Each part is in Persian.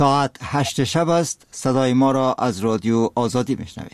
ساعت 8 شب است. صدای ما را از رادیو آزادی میشنوید.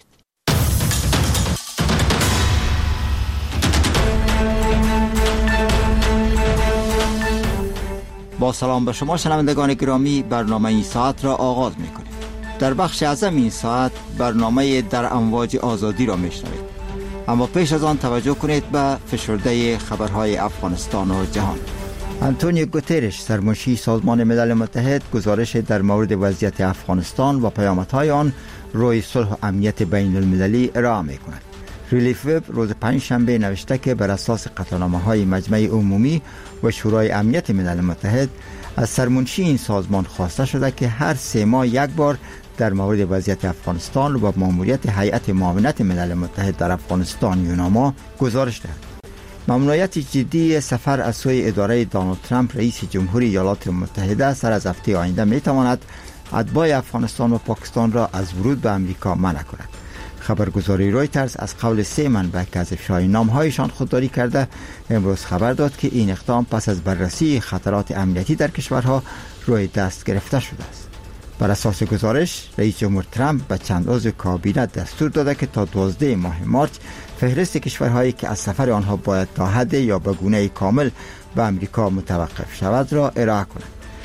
با سلام به شما شنوندگان گرامی، برنامه این ساعت را آغاز میکنیم. در بخش اعظم این ساعت برنامه در امواج آزادی را میشنوید. اما پیش از آن توجه کنید به فشرده خبرهای افغانستان و جهان. آنتونیو گوترش، سرمنشی سازمان ملل متحد، گزارش در مورد وضعیت افغانستان و پیامدهای آن روی صلح و امنیت بین المللی ارائه می‌کند. ریلیف وب روز پنجشنبه نوشته که بر اساس قطعنامه‌های مجمع عمومی و شورای امنیت ملل متحد از سرمنشی این سازمان خواسته شده که هر 3 ماه یک بار در مورد وضعیت افغانستان و ماموریت هیئت معاونت ملل متحد در افغانستان یوناما گزارش دهد. ممنوعیت جدی سفر از سوی اداره دونالد ترامپ رئیس جمهوری ایالات متحده سر از هفته آینده میتواند اتباع افغانستان و پاکستان را از ورود به امریکا منع کند. خبرگزاری رویترز از قول 3 منبع که از افشای نامهایشان خودداری کرده امروز خبر داد که این اقدام پس از بررسی خطرات امنیتی در کشورها روی دست گرفته شده است. بر اساس گزارش رئیس جمهور ترامپ به چند عضو کابینه دستور داده که تا 12 ماه مارس فهرست کشورهایی که از سفر آنها باید تا حد یا به گونه کامل به امریکا متوقف شود را ارائه کنند.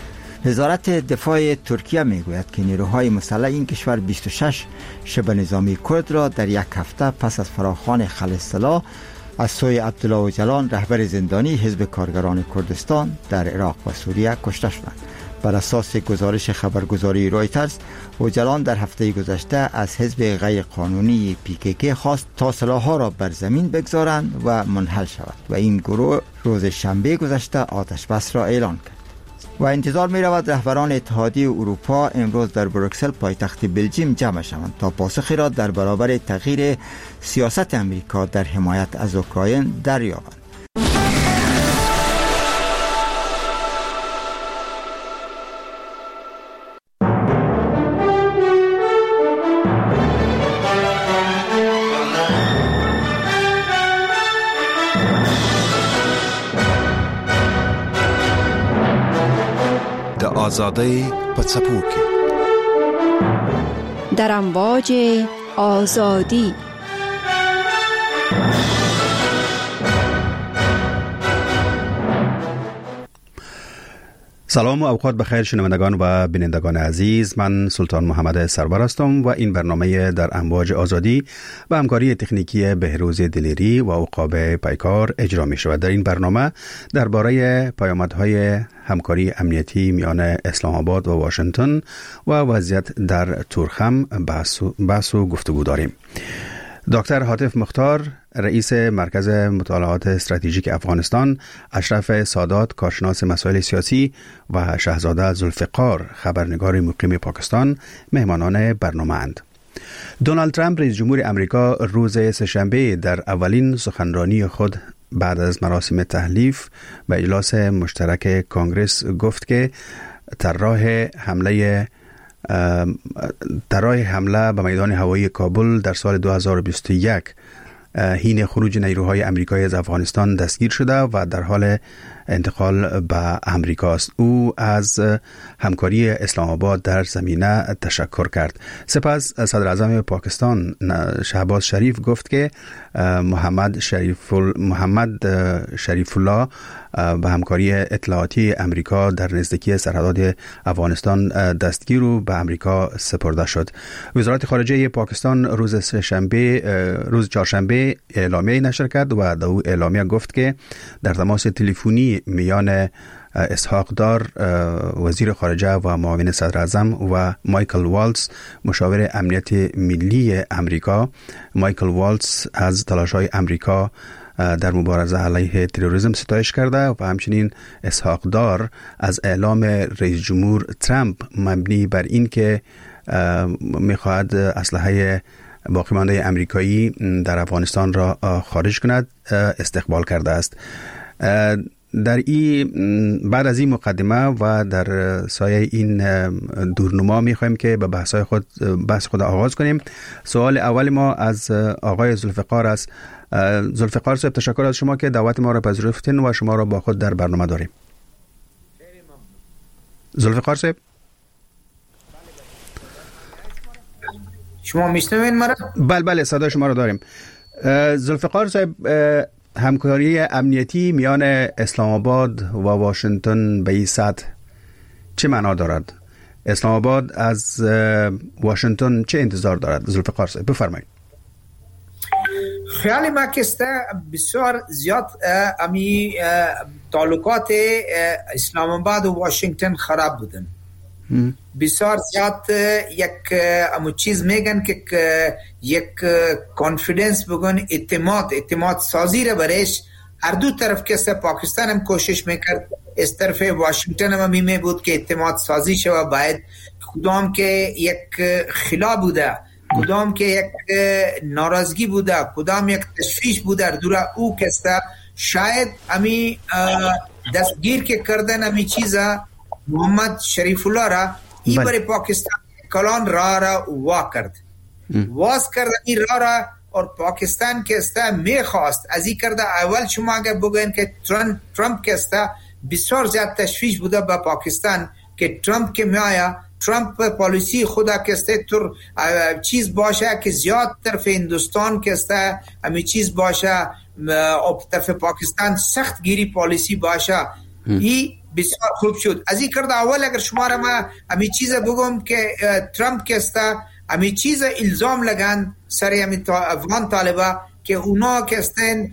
وزارت دفاع ترکیه میگوید که نیروهای مسلح این کشور 26 شبه نظامی کرد را در یک هفته پس از فراخوان خلصلا از سوی عبدالله اوجلان رهبر زندانی حزب کارگران کردستان در عراق و سوریه کشته شدند. بر اساس گزارش خبرگزاری رویترز، اوجلان در هفته گذشته از حزب غیر قانونی PKK خواست تا سلاح‌ها را بر زمین بگذارند و منحل شود و این گروه روز شنبه گذشته آتش بس را اعلان کرد. و انتظار می رود رهبران اتحادیه اروپا امروز در بروکسل پایتخت بلژیم جمع شوند تا پاسخی را در برابر تغییر سیاست امریکا در حمایت از اوکراین دریابند. آزادی پڅپوکي در امواج آزادی. سلام و اوقات بخیر شنوندگان و بینندگان عزیز، من سلطان محمد سرور هستم و این برنامه در امواج آزادی و همکاری تکنیکی بهروز دلیری و عقاب پیکار اجرا می شود. در این برنامه درباره پیامدهای همکاری امنیتی میان اسلام آباد و واشنگتن و وضعیت در تورخم بحث و گفتگو داریم. دکتر حاتف مختار، رئیس مرکز مطالعات استراتژیک افغانستان، اشرف سادات، کارشناس مسائل سیاسی و شهزاده ذوالفقار، خبرنگار مقیم پاکستان، مهمانان برنامه اند. دونالد ترامپ رئیس جمهور امریکا روز سه‌شنبه در اولین سخنرانی خود بعد از مراسم تحلیف و اجلاس مشترک کنگره گفت که طرح حمله به میدان هوایی کابل در سال 2021 حین خروج نیروهای امریکایی از افغانستان دستگیر شده و در حال انتقال به امریکا است. او از همکاری اسلام آباد در زمینه تشکر کرد. سپس صدر اعظم پاکستان شهباز شریف گفت که محمد شریف الله به همکاری اطلاعاتی امریکا در نزدیکی سرحدات افغانستان دستگیر و به امریکا سپرده شد. وزارت خارجه پاکستان روز چهارشنبه اعلامیه نشر کرد و در او اعلامیه گفت که در تماس تلفنی میان اسحاق دار وزیر خارجه و معاون صدر اعظم و مایکل والتز مشاور امنیت ملی امریکا، مایکل والتز از تلاش‌های امریکا در مبارزه علیه تروریسم ستایش کرده و همچنین اسحاق دار از اعلام رئیس جمهور ترامپ مبنی بر این که می‌خواهد اسلحه باقی مانده امریکایی در افغانستان را خارج کند استقبال کرده است. بعد از این مقدمه و در سایه این دورنما می‌خوایم که به بحث خود آغاز کنیم. سوال اول ما از آقای ذوالفقار است. ذوالفقار صاحب، تشکر از شما که دعوت ما را پذیرفتین و شما را با خود در برنامه داریم. ذوالفقار صاحب. شما میشنوین مرا؟ بله صدای شما رو داریم. ذوالفقار صاحب، همکاری امنیتی میان اسلام آباد و واشنگتن به این سطح چه معنا دارد؟ اسلام آباد از واشنگتن چه انتظار دارد؟ ذوالفقار صاحب بفرمایید. خیال ما که بسیار زیاد امی تعلقات اسلام آباد و واشنگتن خراب بودن. بسیار زیاد یک امو چیز میگن که یک کانفیدنس بگن اعتماد سازی را برش هر دو طرف که پاکستان هم کوشش میکرد، از طرف واشنگتن هم می بود که اعتماد سازی شود. باید کدام که یک خلا بوده، کدام که یک ناراضگی بوده، کدام یک تشویش بوده دورا او کسته شاید امی دستگیر که کردن امی چیزا محمد شریف الله را ای برای پاکستان کلان را وا کرد، واز کرد این را اور پاکستان که استا میخواست از این کرده. اول شما اگر بگوین که ترامپ که استا بسیار زیاد تشویش بوده با پاکستان که ترامپ که میایا، ترامپ پالیسی خدا که استا تر چیز باشه که زیاد طرف هندوستان که استا همی چیز باشه او طرف پاکستان سخت گیری پالیسی باشه. ای بسیار خوب شد از این کرده. اول اگر شما را ما همی چیز بگم که ترامپ که استا همی چیز الزام لگن سر همی افغان طالبا که اونا که استن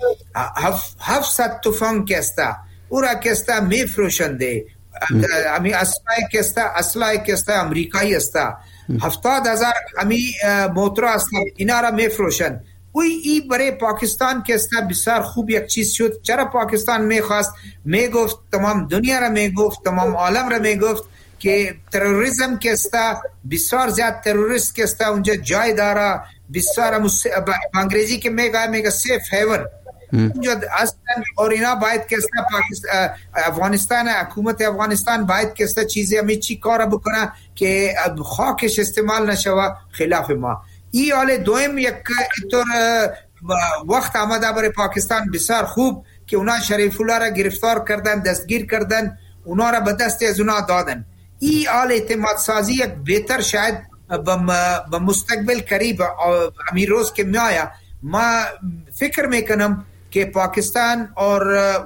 700 تفنگ که استا او را که استا میفروشنده، همی اسلحه که استا امریکایی استا 70,000 همی موتور استا اینا را میفروشن. ای برای پاکستان که استا بسیار خوب یک چیز شد. چرا پاکستان میخواست؟ میگفت تمام دنیا را میگفت، تمام عالم را میگفت که تروریسم که استا بسیار زیاد تروریست که استا اونجا جای داره، بسیار انگریزی که میگه سیف هیون اونجا اصلا. اور اینا باید که استا افغانستان، حکومت افغانستان باید که استا چیزی همی چی کار بکنه که خاکش استعمال نشوه خلاف ما. ای حال دویم یک طور وقت آمده برای پاکستان بسیار خوب که اونا شریف الله را گرفتار کردن، دستگیر کردن، اونا را به دست از اونا دادن. ای حال اعتماد سازی یک بهتر شاید به مستقبل قریب امیر روز که میایا. ما فکر میکنم که پاکستان اور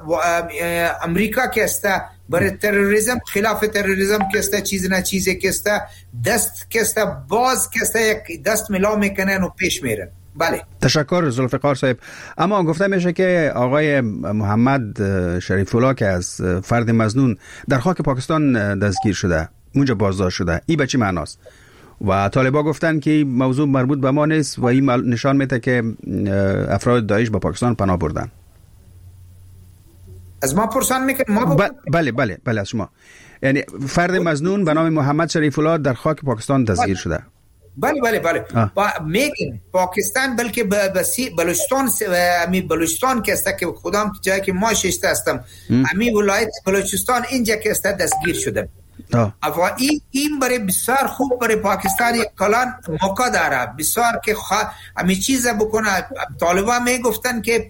امریکا که استا برای تروریسم، خلاف تروریسم که استا چیز نه چیزی که استا دست که استا باز که استا یک دست ملا میکنن و پیش میرن. بله تشکر ذوالفقار صاحب. اما گفته میشه که آقای محمد شریف الله که از فرد مظنون در خاک پاکستان دستگیر شده، اونجا بازداشت شده، این به چی معناست؟ و طالبا گفتن که موضوع مربوط به ما نیست و این نشان میده که افراد داعش به پاکستان پناه بردن. از ما پرسان میکنه ما بله از شما. یعنی فرد مظنون به نام محمد شریف الله در خاک پاکستان دستگیر شده. بله میگن پاکستان بلکه بلوچستان که است که خودم جایی که ما ششته هستم امی ولایت بلوچستان اینجا که است دستگیر شده. این برای بسیار خوب برای پاکستان یک کلان موقع داره بسیار که امی چیز بکنه. طالبان میگفتن که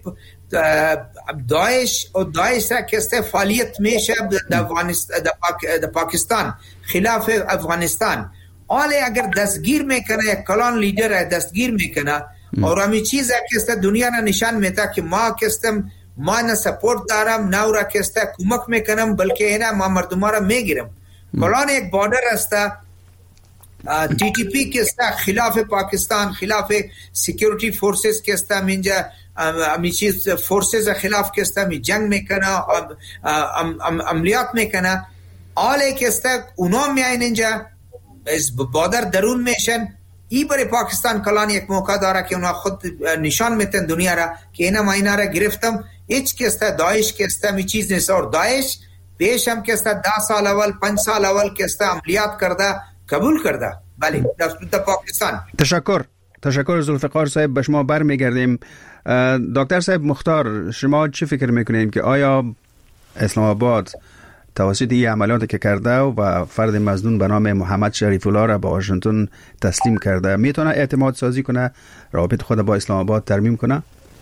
داعش را که است فعالیت میشه در پاکستان خلاف افغانستان. حالا اگر دستگیر میکنه یک کلان لیدر دستگیر میکنه اور امی چیز که است دنیا را نشان میده که ما که استم ما نه سپورت دارم نه را که است کمک میکنم بلکه اینا ما مردم را میگیرم. کلان یک بارڈر است ٹی ٹی پی کے است خلاف پاکستان، خلاف سیکیورٹی فورسز کے است اینجا امی چیز فورسز خلاف کے است می جنگ میکنه، عملیات میکنه. حالا که است اونا میاین اینجا از بادر درون میشن. ای برای پاکستان کلان یک موقع داره که اونا خود نشان میتن دنیا را که اینا را گرفتم. هیچ که است داعش که است می چیز نیست. اور داعش پیش هم که است 10 سال اول 5 سال اول که است عملیات کرده قبول کرده. بله در پاکستان. تشکر ذوالفقار صاحب. به شما برمیگردیم. دکتر صاحب مختار، شما چی فکر میکنین که آیا اسلام آباد توسط این عملیاتی که کرده و فرد مظنون به نام محمد شریف الله را به واشنگتن تسلیم کرده میتونه اعتماد سازی کنه، روابط خود با اسلام آباد ترمیم کنه؟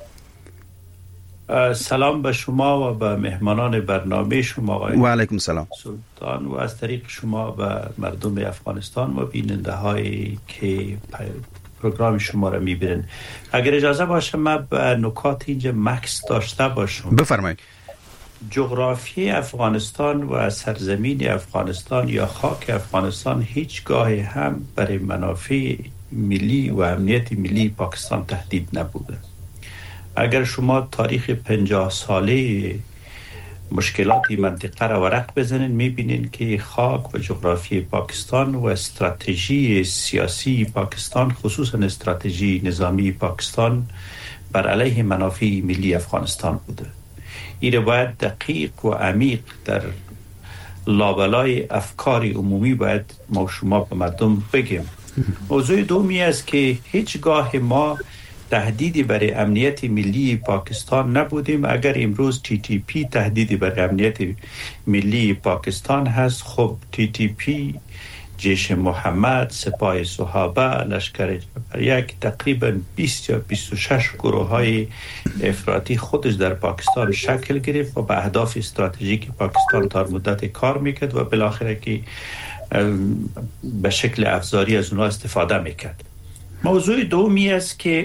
سلام به شما و به مهمانان برنامه شما و علیکم سلام سلطان و از طریق شما به مردم افغانستان و بیننده هایی که پروگرام شما را میبینن. اگر اجازه باشه من به نکات اینجا مکس داشته باشم. بفرمایید. جغرافی افغانستان و سرزمین افغانستان یا خاک افغانستان هیچگاه هم برای منافع ملی و امنیت ملی پاکستان تهدید نبوده. اگر شما تاریخ 50 ساله مشکلاتی منطقه را ورق بزنین میبینین که خاک و جغرافی پاکستان و استراتژی سیاسی پاکستان، خصوصا استراتژی نظامی پاکستان، بر علیه منافع ملی افغانستان بوده. این باید دقیق و عمیق در لابلای افکار عمومی باید ما شما به مردم بگیم. موضوع دومی است که هیچگاه ما تهدیدی برای امنیت ملی پاکستان نبودیم. اگر امروز TTP تهدیدی برای امنیت ملی پاکستان هست، خب TTP، جیش محمد، سپاه صحابه، لشکر یک تقریبا 20 یا 26 گروه های افراطی خودش در پاکستان شکل گرفت و به اهداف استراتژیک پاکستان تا مدت کار میکرد و بالاخره که به شکل افزاری از اونها استفاده میکرد. موضوع دومی است که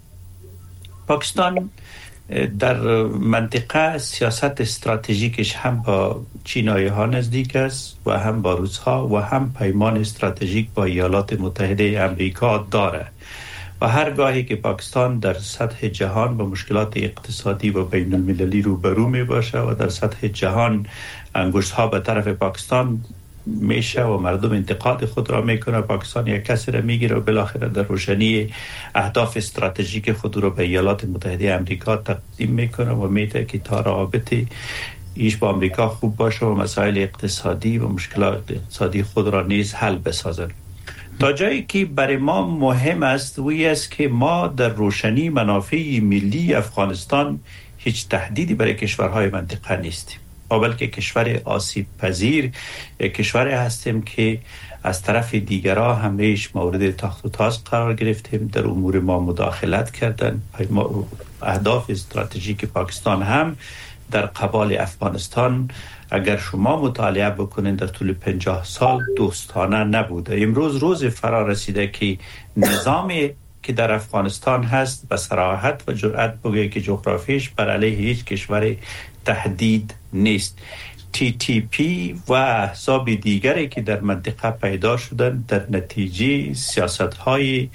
پاکستان در منطقه سیاست استراتژیکش هم با چینایی ها نزدیک است و هم با روس ها و هم پیمان استراتژیک با ایالات متحده امریکا داره و هرگاهی که پاکستان در سطح جهان با مشکلات اقتصادی و بین المللی روبرو می باشه و در سطح جهان انگشت ها به طرف پاکستان میشه و مردم انتقاد خود را میکنه، پاکستان یک کسی را میگیره و بالاخره در روشنی اهداف استراتژیک خود را به ایالات متحده امریکا تقدیم میکنه و میده که تا رابطه ایش با امریکا خوب باشه و مسائل اقتصادی و مشکلات اقتصادی خود را نیز حل بسازن. تا جایی که برای ما مهم است وی است که ما در روشنی منافع ملی افغانستان هیچ تهدیدی برای کشورهای منطقه نیستیم، بلکه کشور آسیب پذیر، یک کشور هستیم که از طرف دیگرها همیشه مورد تاخت و تاز قرار گرفتیم، در امور ما مداخلت کردن. اهداف استراتژیک پاکستان هم در قبال افغانستان اگر شما مطالعه بکنید در طول 50 سال دوستانه نبوده. امروز روز فرا رسیده که نظامی که در افغانستان هست به صراحت و جرأت بگه که جغرافیش بر علیه هیچ کشور تهدید نیست. TTP و احزاب دیگری که در منطقه پیدا شدن در نتیجه سیاست‌های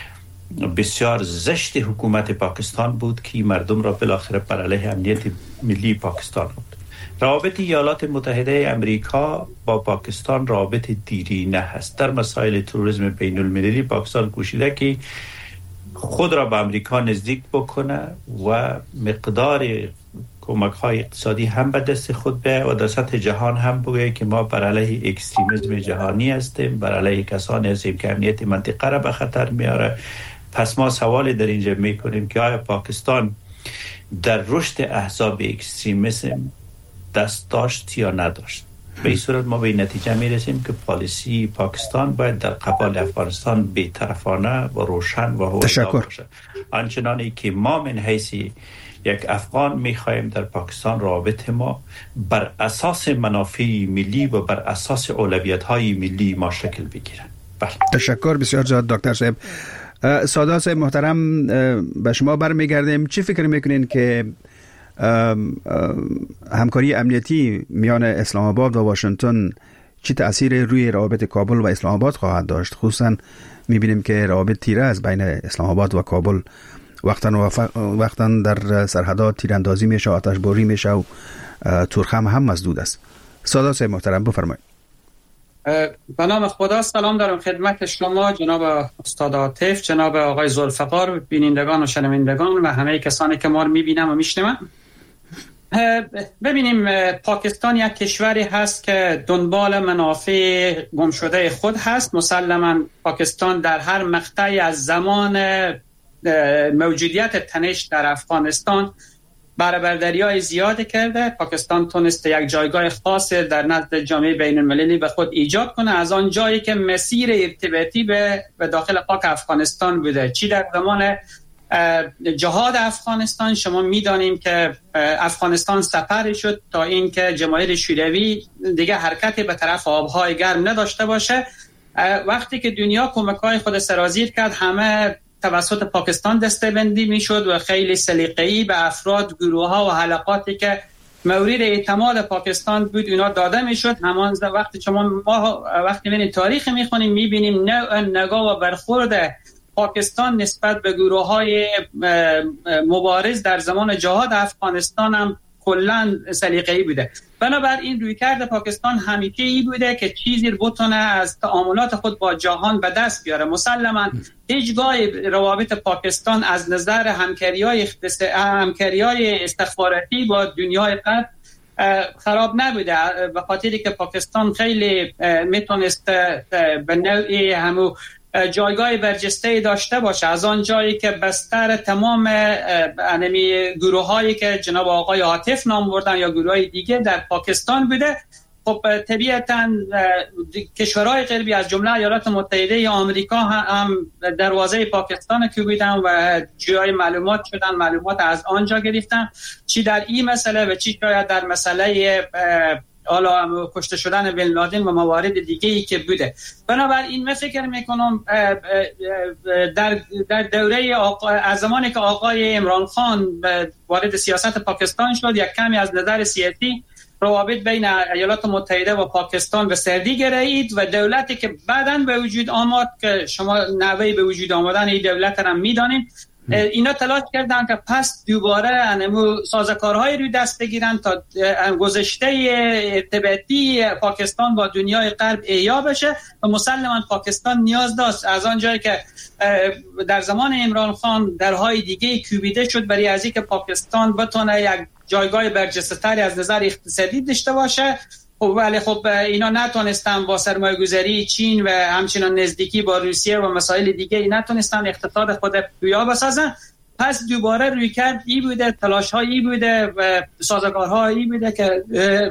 بسیار زشت حکومت پاکستان بود که مردم را بالاخره بر علیه امنیت ملی پاکستان بود. روابط ایالات متحده امریکا با پاکستان روابط دیرینه هست. در مسائل تروریسم بین المللی پاکستان کوشیده که خود را به امریکا نزدیک بکنه و مقدار کمک‌های اقتصادی هم به دست خود بیاید و در سطح جهان هم بگه که ما بر علیه اکستریمیسم جهانی هستیم، بر علیه کسانی هستیم که امنیت منطقه را به خطر میاره. پس ما سوالی در اینجا میکنیم که آیا پاکستان در رشد احزاب اکستریمیسم دست داشت یا نداشت؟ به این صورت ما به نتیجه میرسیم که پالیسی پاکستان باید در قبال افغانستان بی‌طرفانه و روشن و هوشیار باشه. آنچنانی که ما من حیث یک افغان میخوایم در پاکستان روابط ما بر اساس منافع ملی و بر اساس اولویت‌های ملی ما شکل بگیرن. تشکر بسیار زیاد دکتر صاحب. سادات صاحب محترم، به شما برمیگردیم. چی فکر میکنین که همکاری امنیتی میان اسلام آباد و واشنگتن چی تأثیر روی روابط کابل و اسلام آباد خواهد داشت؟ خصوصا میبینیم که روابط تیره از بین اسلام آباد و کابل وقتا در سرحدات تیراندازی میشه، آتش باری میشه و تورخم هم مسدود است. سادات صاحب محترم بفرمایید. به نام خدا سلام دارم خدمت شما جناب استاد عاطف، جناب آقای ذوالفقار، بینندگان و شنوندگان و همه کسانی که ما رو میبینن و میشنون. ببینیم پاکستان یک کشوری هست که دنبال منافع گم شده خود هست. مسلما پاکستان در هر مقطعی از زمان موجودیت تنش در افغانستان برابرداری‌های زیاد کرده. پاکستان تونسته یک جایگاه خاص در نزد جامعه بین المللی به خود ایجاد کنه، از آن جایی که مسیر ارتباطی به داخل خاک افغانستان بوده. چی در زمان جهاد افغانستان شما میدانیم که افغانستان سپری شد تا اینکه جماهیر شوروی دیگه حرکتی به طرف آبهای گرم نداشته باشه. وقتی که دنیا کمک‌های خود سرازیر کرد، همه توسط پاکستان دسته‌بندی میشد و خیلی سلیقه‌ای به افراد، گروه‌ها و حلقاتی که مورد اعتماد پاکستان بود اینا داده میشد. همان وقتی ما وقتی می‌بینیم تاریخ می‌خونیم می‌بینیم نگاه و برخورد پاکستان نسبت به گروه‌های مبارز در زمان جهاد افغانستان هم کلاً سلیقه‌ای بوده. بنابراین رویکرد پاکستان همیشه ای بوده که چیزی بتونه از تعاملات خود با جهان به دست بیاره. مسلماً هیچگاه روابط پاکستان از نظر همکاری‌های استخباراتی با دنیای غرب خراب نبوده، به خاطری که پاکستان خیلی میتونست به نوعی همو جایگاه برجسته داشته باشه، از آن جایی که بستر تمام انمی گروه هایی که جناب آقای عاطف نام بردن یا گروه های دیگه در پاکستان بوده. خب طبیعتاً کشورهای غربی از جمله ایالات متحده آمریکا هم دروازه پاکستان کوبیدن و جای معلومات شدن، معلومات از آنجا گرفتن، چی در این مسئله و چی شاید در مسئله حالا کشته شدن بن لادن و موارد دیگه ای که بوده. بنابراین من فکر میکنم در دوره از زمانی که آقای عمران خان وارد سیاست پاکستان شد، یک کمی از نظر سیاسی روابط بین ایالات متحده و پاکستان به سردی گرایید و دولتی که بعداً به وجود آمد که شما نوعی به وجود آمدن این دولت را میدانید، اینا تلاش کردن که پس دوباره سازوکارهای روی دست بگیرن تا گذشته ارتباطی پاکستان با دنیای غرب احیا بشه و مسلماً پاکستان نیاز داشت از آن جایی که در زمان عمران خان درهای دیگه کوبیده شد برای از اینکه پاکستان بتونه یک جایگاه برجسته‌تری از نظر اقتصادی داشته باشه. ولی خب اینا نتونستن با سرمایه‌گذاری چین و همچنان نزدیکی با روسیه و مسائل دیگه نتونستن اقتصاد خود پویا بسازن. پس دوباره رویکرد ای بوده، تلاش‌هایی بوده و سازوکارهایی بوده که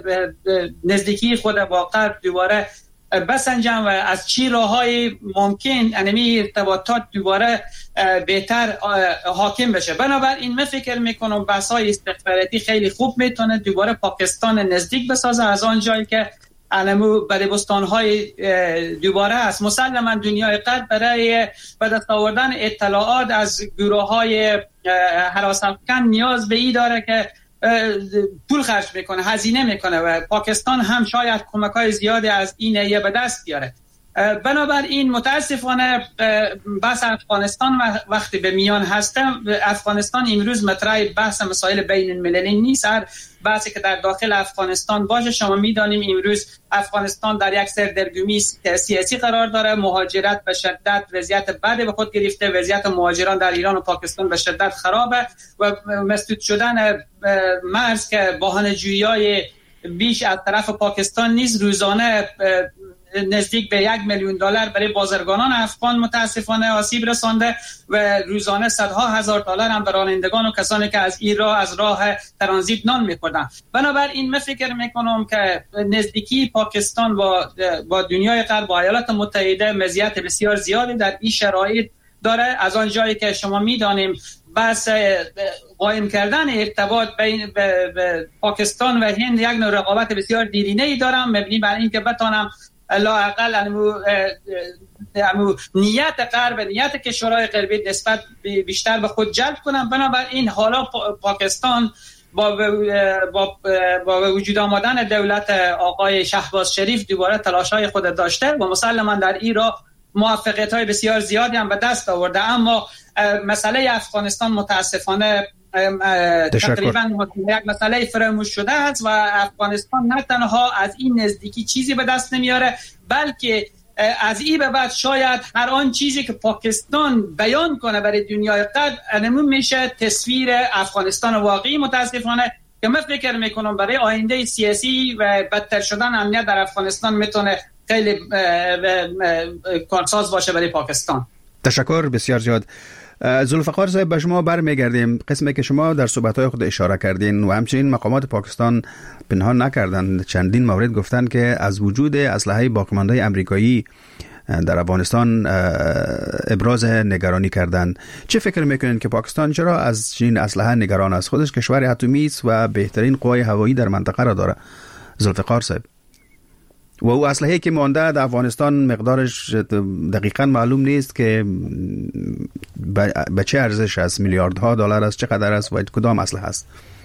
نزدیکی خود با غرب دوباره بسنجن و از چی راه‌های ممکن انمی ارتباطات دوباره بهتر حاکم بشه. بنابراین من فکر میکنم بحث‌های استخباراتی خیلی خوب میتونه دوباره پاکستان نزدیک بسازه از آن جایی که علمو بدبستان‌های دوباره است. مسلماً دنیای غرب برای به دست آوردن اطلاعات از گروه‌های هراس‌افکن نیاز به این داره که پول خرج میکنه، هزینه میکنه و پاکستان هم شاید کمک‌های زیادی از این ایه به دست بیاره. بنابراین متاسفانه بحث افغانستان وقتی به میان هسته، افغانستان امروز مطرح بحث مسائل بین المللی نیست. هر بحثی که در داخل افغانستان باشه، شما میدانیم امروز افغانستان در یک سردرگمی سیاسی قرار داره، مهاجرت به شدت وضعیت بد به خود گرفته، وضعیت مهاجران در ایران و پاکستان به شدت خرابه و مسدود شدن مرز که بهانه‌جویی‌های بیش از طرف پاکستان نیست، روزانه نزدیک به $1,000,000 برای بازرگانان افغان متاسفانه آسیب رسانده و روزانه صدها هزار دلار هم به رانندگان و کسانی که از ایران از راه ترانزیت نان می‌خوردن. بنابراین من فکر میکنم که نزدیکی پاکستان با دنیای غرب، با ایالات متحده مزیت بسیار زیادی در این شرایط داره. از آن جایی که شما میدانیم بس قائم کردن ارتباط بین پاکستان و هند یک نوع رقابت بسیار دیرینه‌ای دارم، مبنی بر اینکه بتونم لااقل نیت غرب، نیت کشورهای غربی نسبت بیشتر به خود جلب کنم. بنابراین حالا پاکستان با وجود آمدن دولت آقای شهباز شریف دوباره تلاش‌های خود داشته و مسلماً در این راه موفقیت‌های بسیار زیادی هم به دست آورده. اما مسئله افغانستان متاسفانه تقریبا یک مسئله فراموش شده است و افغانستان نه تنها از این نزدیکی چیزی به دست نمیاره، بلکه از این به بعد شاید هر آن چیزی که پاکستان بیان کنه برای دنیای غرب انمون میشه تصویر افغانستان واقعی. متاسفانه که من فکر میکنم برای آینده سیاسی و بدتر شدن امنیت در افغانستان میتونه خیلی کارساز باشه برای پاکستان. تشکر بسیار زیاد. ذوالفقار صاحب، به شما برمیگردیم. قسمی که شما در صحبت‌های خود اشاره کردین و همچنین مقامات پاکستان پنهان نکردند، چندین مورد گفتن که از وجود اسلحه باقی‌مانده آمریکایی در افغانستان ابراز نگرانی کردند. چه فکر میکنین که پاکستان چرا از چنین اسلحه نگران است؟ خودش کشور اتمی است و بهترین قوای هوایی در منطقه را داره. ذوالفقار صاحب. و او اسلحه‌ای که مانده در افغانستان مقدارش دقیقاً معلوم نیست که به چه ارزش است، میلیاردها دلار است، چقدر است و کدام اسلحه است؟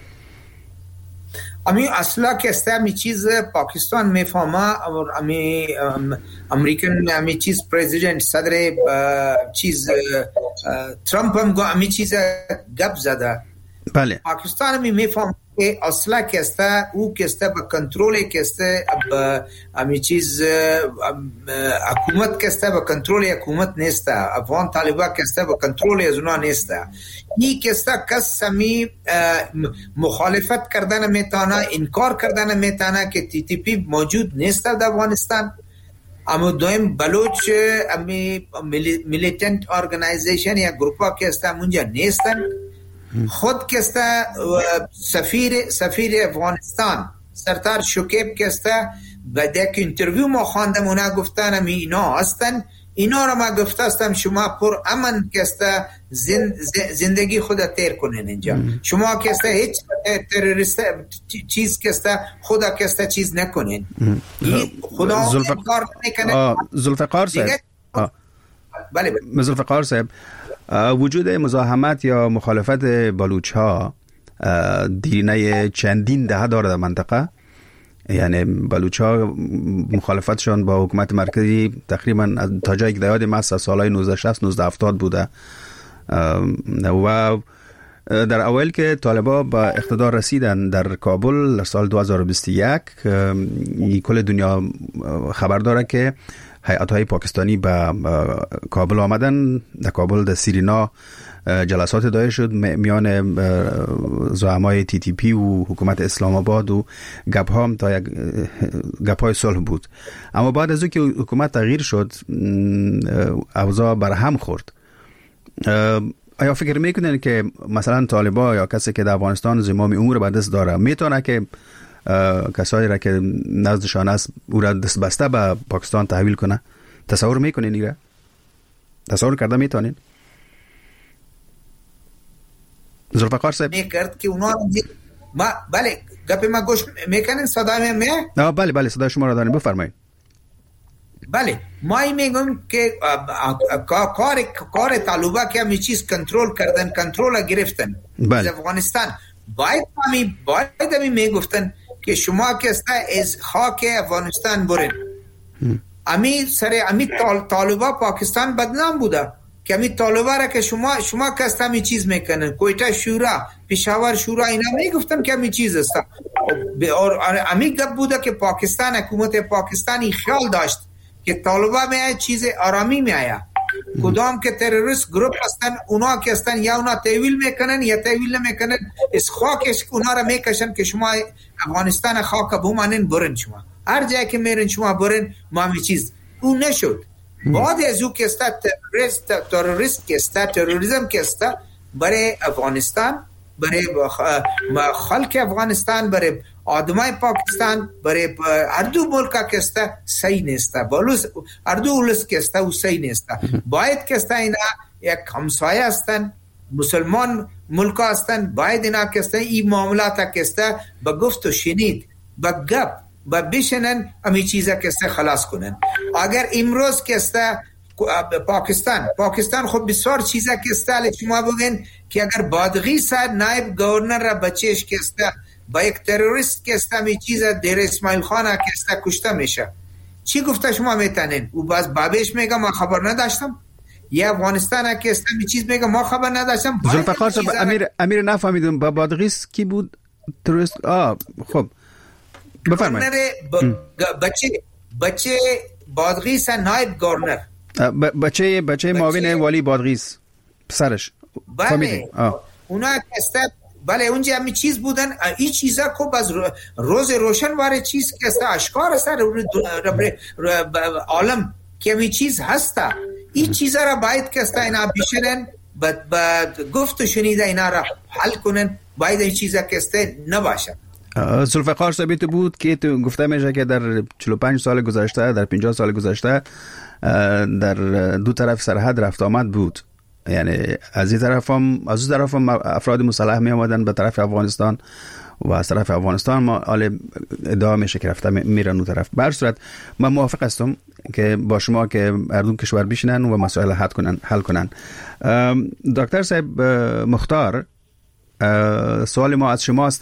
امی اصلا که است می چیز پاکستان میفهمه اور امی امریکن امی چیز پرزیدنت صدر چیز ترامپ هم امی چیز گپ زده. بله پاکستان می میفهمه که اصلا که است او که است با کنترل که است امی چیز حکومت که است با کنترل حکومت نیست، افغان طالبان که است با کنترل از اونها نیست. این که است کس می مخالفت کردن میتونه، انکار کردن میتونه که تی تی پی موجود نیست در افغانستان. اما دویم بلوچ امی میلیتنت ارگانایزیشن یا گروپا که است اونجا نیستن. خود که است سفیر افغانستان سردار شکیب که است بعد یک اینترویو ما خواندم اونا گفتن امی اینا هستن، اینا را ما گفته استم شما پر امن که است زندگی خود تیر کنین اینجا. شما که است هیچ تروریست چیز که است خدا که است چیز نکنین. خدا کار نکنه. ذوالفقار صاحب بله ذوالفقار صاحب، وجود مزاحمت یا مخالفت بلوچ ها دیرینه چندین دهه داره در منطقه، یعنی بلوچ ها مخالفتشان با حکومت مرکزی تقریبا تا جایی که یاد من از سالهای 1960 1970 بوده و در اول که طالبان با اقتدار رسیدن در کابل در سال 2021 کل دنیا خبر داره که هیئت‌های پاکستانی به کابل آمدن. در کابل در سیرینا جلسات دایر شد میان زعمای تی تی پی و حکومت اسلام آباد و گپ‌ها هم تا یک گپ‌های صلح بود. اما بعد از اون که حکومت تغییر شد اوضاع برهم خورد. آیا فکر میکنین که مثلا طالبان یا کسی که در افغانستان زمام امور به دست داره میتونه که کسایی را که نزدشان است او را دست بسته به پاکستان تحویل کنه؟ تصور میکنین ایره؟ تصور کرده میتونین؟ ذوالفقار صاحب میکرد که اونا ما بله گپ ما گوش میکنین؟ صدای من بله صدای شما را داریم، بفرمایید. بله ما میگم که کار طالبان که همی چیز کنترل کردن، کنترل گرفتن از افغانستان، باید همی میگفتن که شما که است از خاک افغانستان برین. امی طالبان پاکستان بدنام بوده که امی طالبان را که شما که است همی چیز میکنن، کویتا شورا، پشاور شورا، اینا میگفتن که همی چیز است. اور امی گپ بوده که پاکستان، حکومت پاکستانی خیال داشت که طالبان میای چیز آرامی میایا. کدام که تروریست گروپ هستن اونا که هستن یا اونا تحویل میکنن یا تحویل نمیکنن، از خاکش اونا را میکشن که شما افغانستان خاک بومانین برن، شما هر جایی که میرن شما برن. ما می چیز اون نشد. بعد از او که است تروریست که است تروریسم که است برای افغانستان، برای خلق افغانستان، برای آدمای پاکستان، برای هر دو ملک که است صحیح نیست. بالوس هر دو ولس که است او صحیح نیست. باید که است اینا یک همسایه هستن، مسلمان ملک هستن، باید اینا که است این معاملات که است با گفت و شنید، با گپ با بشنن امی چیزا که است خلاص کنن. اگر امروز که است پاکستان خود بسیار چیزا که است شما بگین که اگر بادغی صاحب نایب گورنر را بچهش که است با یک تروریست که است می چیزا دیر اسماعیل خان که است کشته میشه، چی گفته شما میتونین؟ او باز بابش میگه ما خبر نداشتم، یا افغانستان که است می چیز میگه ما خبر نداشتم. ذوالفقار صاحب امیر نفهمیدم با بادغی کی بود تروریست؟ خب بفرمایید. بچه بادغی نایب گورنر، بچه معاون والی بادغیس پسرش. بله اونا است. بله اونجا همین چیز بودن. این چیزا کو باز روز روشن واره چیز که است اشکار است عالم که همین چیز هست. این چیزا را باید که است اینا بشنن، بعد گفت و شنیده اینا را حل کنن. باید این چیزا که است نباشه. ذوالفقار ثابت بود که تو گفته میشه که در 45 سال گذشته، در 50 سال گذشته در دو طرف سرحد رفت آمد بود یعنی از این طرف هم افراد مسلح می آمدن به طرف افغانستان و از طرف افغانستان ما ادعا میشه که رفته میرن اون طرف. به هر صورت من موافق هستم که با شما که اردوم کشور بشینن و مسائل حل کنن. دکتر صاحب مختار، سوال ما از شما است.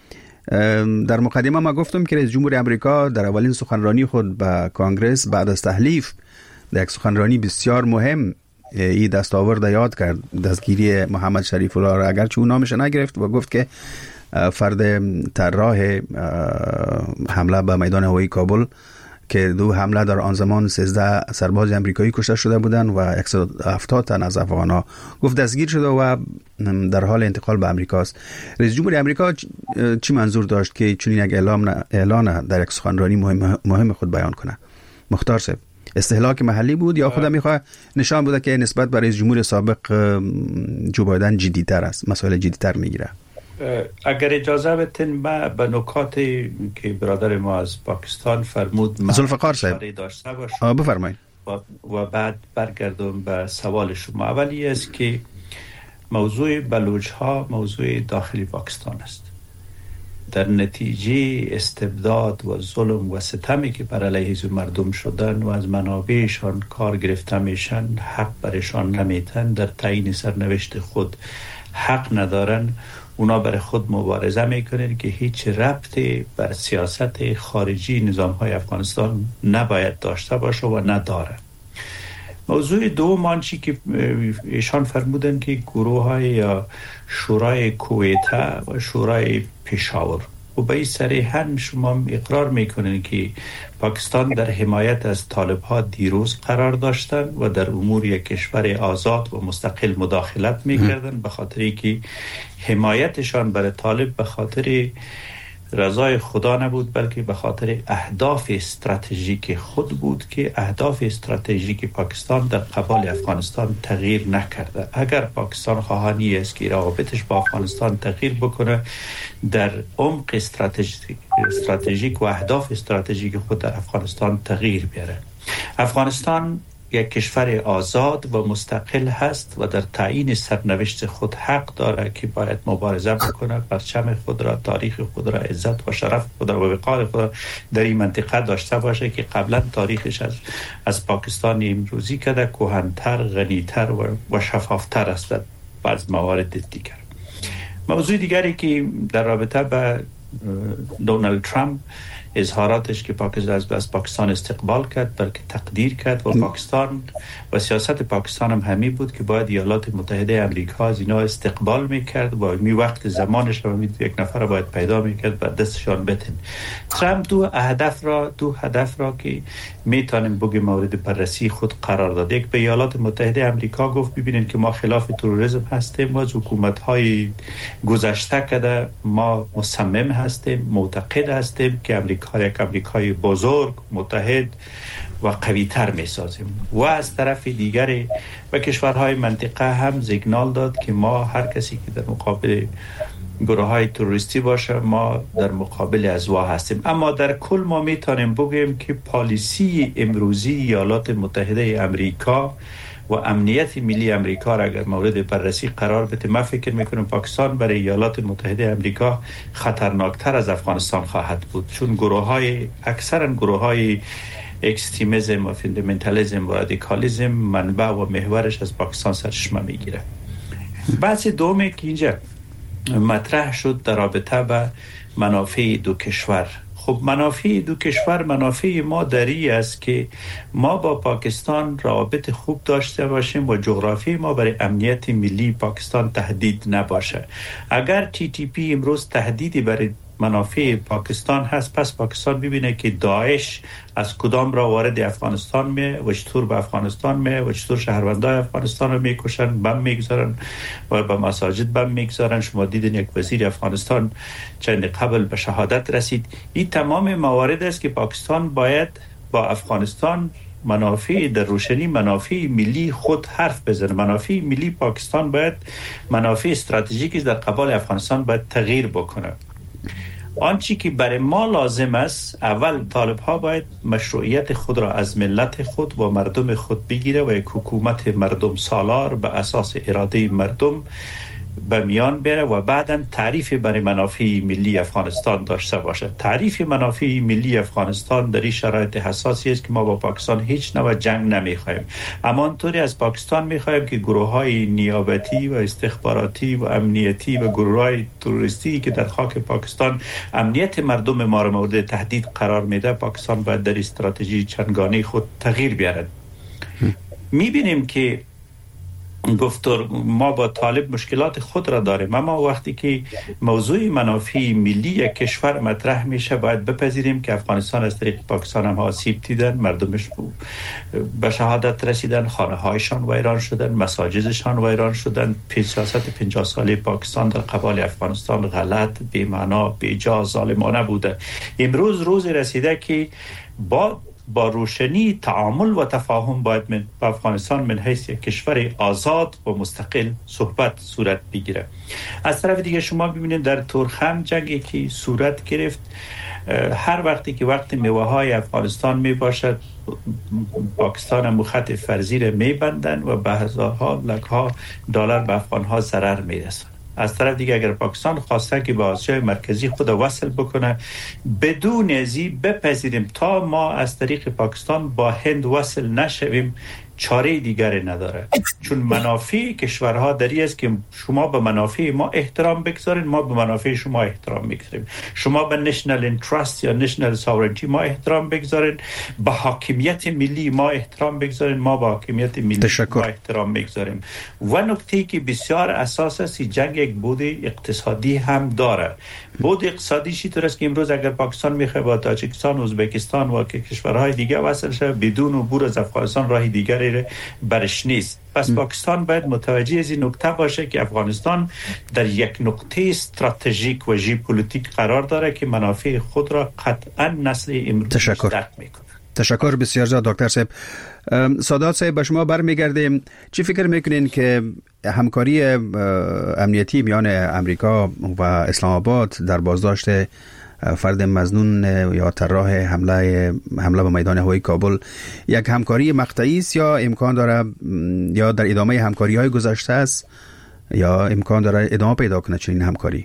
در مقدمه ما گفتم که رئیس جمهور امریکا در اولین سخنرانی خود به کانگرس بعد از تحلیف در یک سخنرانی بسیار مهم این دستاورد یاد کرد، دستگیری محمد شریف الله را، اگرچه او نامش نگرفت و گفت که فرد طراح حمله به میدان هوایی کابل که 2 حمله در آن زمان 13 سرباز امریکایی کشته شده بودند و 170 تن از افغان‌ها گفت دستگیر شده و در حال انتقال به امریکاست. رئیس جمهور امریکا چی منظور داشت که چنین یک اعلان در یک سخنرانی مهم خود بیان کنه؟ مختار صاحب، استهلاک محلی بود یا خود میخواد نشان بده که نسبت به رئیس جمهور سابق جو بایدن جدی‌تر است، مسائل جدی‌تر میگیره؟ اگر اجازه بدین به نکاتی که برادر ما از پاکستان فرمود ذوالفقار صاحب بفرمایید و بعد برگردم به سوال شما. اولی است که موضوع بلوچ ها موضوع داخلی پاکستان است. در نتیجه استبداد و ظلم و ستمی که بر علیه مردم شدن و از منابعشان کار گرفته میشن، حق برشان نمیتن، در تعیین سرنوشت خود حق ندارن، اونا برای خود مبارزه میکنن که هیچ ربطی بر سیاست خارجی نظامهای افغانستان نباید داشته باشه و نداره. موضوع دوم آنچه که ایشان فرمودن که گروه های یا شورای کویته و شورای پشاور و به این صریحاً شما اقرار میکنن که پاکستان در حمایت از طالب ها دیروز قرار داشتن و در امور یک کشور آزاد و مستقل مداخلت میکردن، به خاطری که حمایتشان برای طالب به خاطر رضای خدا نبود بلکه به خاطر اهداف استراتژیک خود بود که اهداف استراتژیک پاکستان در قبال افغانستان تغییر نکرده. اگر پاکستان خواهانی است که روابطش با افغانستان تغییر بکنه، در عمق استراتژیک و اهداف استراتژیک خود در افغانستان تغییر بیاره. افغانستان یک کشور آزاد و مستقل هست و در تعیین سرنوشت خود حق داره که باید مبارزه بکنه، پرچم خود را، تاریخ خود را، عزت و شرف خود را و وقار خود را در این منطقه داشته باشه که قبلا تاریخش از پاکستان امروزی کده کهن‌تر، غنی‌تر و شفافتر است بعض موارد دیگر. موضوع دیگری که در رابطه با دونالد ترامپ اظهاراتش که پاکستان از پاکستان استقبال کرد بلکه تقدیر کرد و پاکستان و سیاست پاکستان هم همین بود که باید ایالات متحده امریکا از اینا استقبال میکرد و می وقت زمانش رو یک نفر باید پیدا میکرد و دستشان بتن. ترامپ دو هدف را که میتونیم بگیم مورد بررسی خود قرار داد. یک به ایالات متحده امریکا گفت ببینید که ما خلاف تروریسم هستیم، ما از حکومت‌های گذشته کده ما مصمم هستیم، معتقد هستیم که امریکای بزرگ، متحد و قوی تر می سازیم. و از طرف دیگری و کشورهای منطقه هم سیگنال داد که ما هر کسی که در مقابل گروه های تروریستی باشه ما در مقابل ازوا هستیم. اما در کل ما می تانیم بگیم که پالیسی امروزی ایالات متحده امریکا و امنیت ملی امریکا را اگر مورد بررسی قرار بده، من فکر میکنم پاکستان برای ایالات متحده امریکا خطرناکتر از افغانستان خواهد بود، چون اکثرا گروه های اکستریمیسم و فاندامنتالیسم و رادیکالیسم منبع و محورش از پاکستان سرچشمه میگیره. بحث دومی که اینجا مطرح شد در رابطه با منافع دو کشور. خب منافع دو کشور، منافع ما دری است که ما با پاکستان روابط خوب داشته باشیم و جغرافی ما برای امنیت ملی پاکستان تهدید نباشه. اگر TTP امروز تهدیدی برای منافع پاکستان هست، پس پاکستان ببینه که داعش از کدام را وارد افغانستان می و چطور به افغانستان می و چطور شهروندای افغانستان رو میکشن، بم میگذارن و به مساجد بم میگذارن. شما دیدین یک وزیر افغانستان چند قبل به شهادت رسید. این تمام موارد است که پاکستان باید با افغانستان منافع در روشنی منافع ملی خود حرف بزنه. منافع ملی پاکستان باید منافع استراتژیکی در قبال افغانستان باید تغییر بکنه. آنچه که برای ما لازم است، اول طالب ها باید مشروعیت خود را از ملت خود و مردم خود بگیره و یک حکومت مردم سالار به اساس اراده مردم به میان بره و بعداً تعریف برای منافع ملی افغانستان داشته باشه. تعریف منافع ملی افغانستان در این شرایط حساسی است که ما با پاکستان هیچ نوع جنگ نمیخوایم، اما آنطوری از پاکستان میخوایم که گروه‌های نیابتی و استخباراتی و امنیتی و گروه‌های تروریستی که در خاک پاکستان امنیت مردم ما را مورد تهدید قرار میده، پاکستان باید در استراتژی چندگانه خود تغییر بیارد. میبینیم که گفتار ما با طالب مشکلات خود را داریم، اما وقتی که موضوع منافع ملی یک کشور مطرح میشه باید بپذیریم که افغانستان از طریق پاکستان هم آسیب دیدن، مردمش به شهادت رسیدن، خانه هایشان ویران شدن، مساجدشان ویران شدن. سیاست 50 ساله پاکستان در قبال افغانستان غلط، بی‌معنا، بی‌جا، ظالمانه بوده. امروز روز رسیده که با روشنی تعامل و تفاهم باید با افغانستان من حیث یک کشور آزاد و مستقل صحبت صورت بگیره. از طرف دیگه شما ببینید در تورخم جنگی که صورت گرفت، هر وقتی که وقت میوه های افغانستان می باشد، پاکستان هم خط فرضی را می بندن و به هزارها لکها دلار به افغان ها ضرر می رسن. از طرف دیگه اگر پاکستان خواسته که به آسیای مرکزی خود وصل بکنه، بدون ازی بپذیریم تا ما از طریق پاکستان با هند وصل نشویم، چاره دیگری نداره. چون منافع کشورها دری است که شما به منافع ما احترام بگذارید، ما به منافع شما احترام میگذاریم. شما به نشنال انترست یا نشنال ساورنتی ما احترام بگذارید، به حاکمیت ملی ما احترام بگذارید، ما به حاکمیت ملی ما احترام میگذاریم. و نکته‌ای که بسیار اساس است، جنگ یک بود اقتصادی هم داره. بود اقتصادی طور است که امروز اگر پاکستان میخواد با تاجیکستان، ازبکستان و کشورهای دیگه وصل شه، بدون عبور از افغانستان راه دیگری برش نیست. پس پاکستان باید متوجه از این نکته باشه که افغانستان در یک نقطه استراتژیک و ژئوپلیتیک قرار داره که منافع خود را قطعا نسل امروز درک میکنه. تشکر بسیار زیاد دکتر صاحب. سادات صاحب، به شما برمیگردیم. چی فکر میکنین که همکاری امنیتی میان امریکا و اسلام آباد در بازداشت فرد مظنون یا طراح حمله به میدان هوایی کابل یک همکاری مقطعی است یا امکان داره یا در ادامه همکاری‌های گذشته است یا امکان داره ادامه پیدا کنه چنین همکاری؟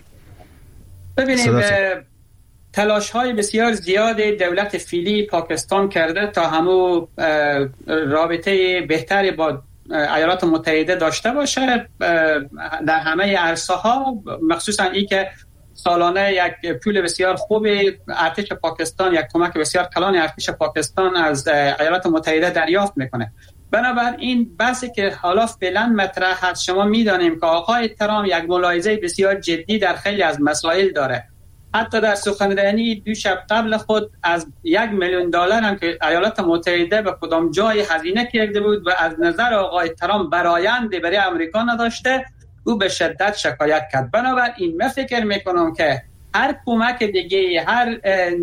ببینید، تلاش‌های بسیار زیاد دولت فعلی پاکستان کرده تا همو رابطه بهتری با ایالات متحده داشته باشه در همه عرصه‌ها، مخصوصا این که سالانه یک پول بسیار خوب ارتش پاکستان، یک کمک بسیار کلان ارتش پاکستان از ایالات متحده دریافت میکنه. بنابراین بحثی که حالا فعلا مطرح هست، شما میدانیم که آقای ترامپ یک ملاحظه بسیار جدی در خیلی از مسائل داره. حتی در سخنرانی دو شب قبل خود از $1,000,000 هم که ایالات متحده به کدام جای هزینه کرده بود و از نظر آقای ترامپ براینده برای امریکا نداشته، او به شدت شکایت کرد. بنابراین من فکر میکنم که هر کمک دیگه، هر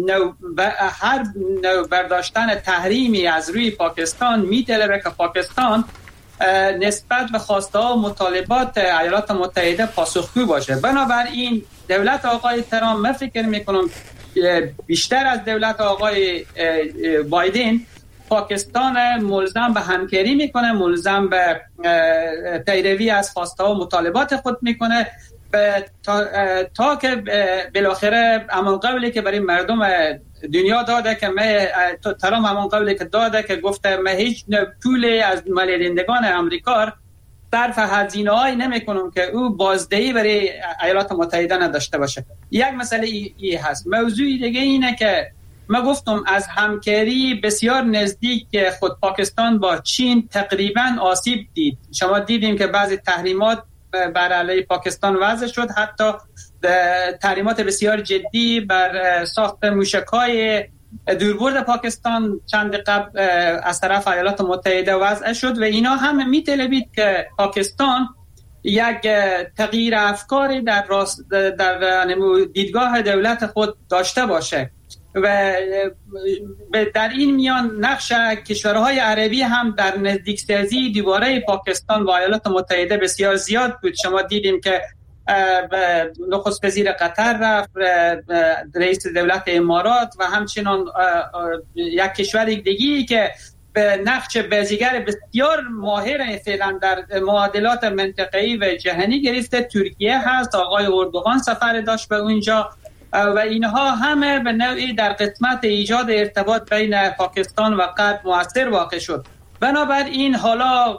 نوع برداشتن تحریمی از روی پاکستان میطلبه که پاکستان نسبت به خواسته ها و مطالبات ایالات متحده پاسخگو باشه. بنابراین دولت آقای ترامپ من فکر میکنم بیشتر از دولت آقای بایدن پاکستان ملزم به همکاری میکنه، ملزم به پیروی از خواسته و مطالبات خود میکنه تا که بالاخره امان قولی که برای مردم دنیا داده که ترامپ امان قولی که داده که گفته من هیچ پولی از مالیدندگان امریکا صرف هزینه‌ای نمیکنم که او بازدهی برای ایالات متحده نداشته باشه. یک مسئله ای هست. موضوع دیگه اینه که من گفتم از همکاری بسیار نزدیک خود پاکستان با چین تقریبا آسیب دید. شما دیدیم که بعضی تحریمات بر علیه پاکستان وضع شد، حتی تحریمات بسیار جدی بر ساخت موشک‌های دوربرد پاکستان چند قبل از طرف ایالات متحده وضع شد و اینا هم میطلبید که پاکستان یک تغییر افکاری در دیدگاه دولت خود داشته باشه و در این میان نقش کشورهای عربی هم در نزدیکسازی دوباره پاکستان و ایالات متحده بسیار زیاد بود. شما دیدیم که نخست وزیر قطر رفت، رئیس دولت امارات و همچنان یک کشور دیگری که به نقش بازیگر بسیار ماهر فعلا در معادلات منطقه‌ای و جهانی گرفته. ترکیه هست، آقای اردوغان سفر داشت به اونجا و اینها همه به نوعی در قسمت ایجاد ارتباط بین پاکستان و غرب مؤثر واقع شد. بنابراین حالا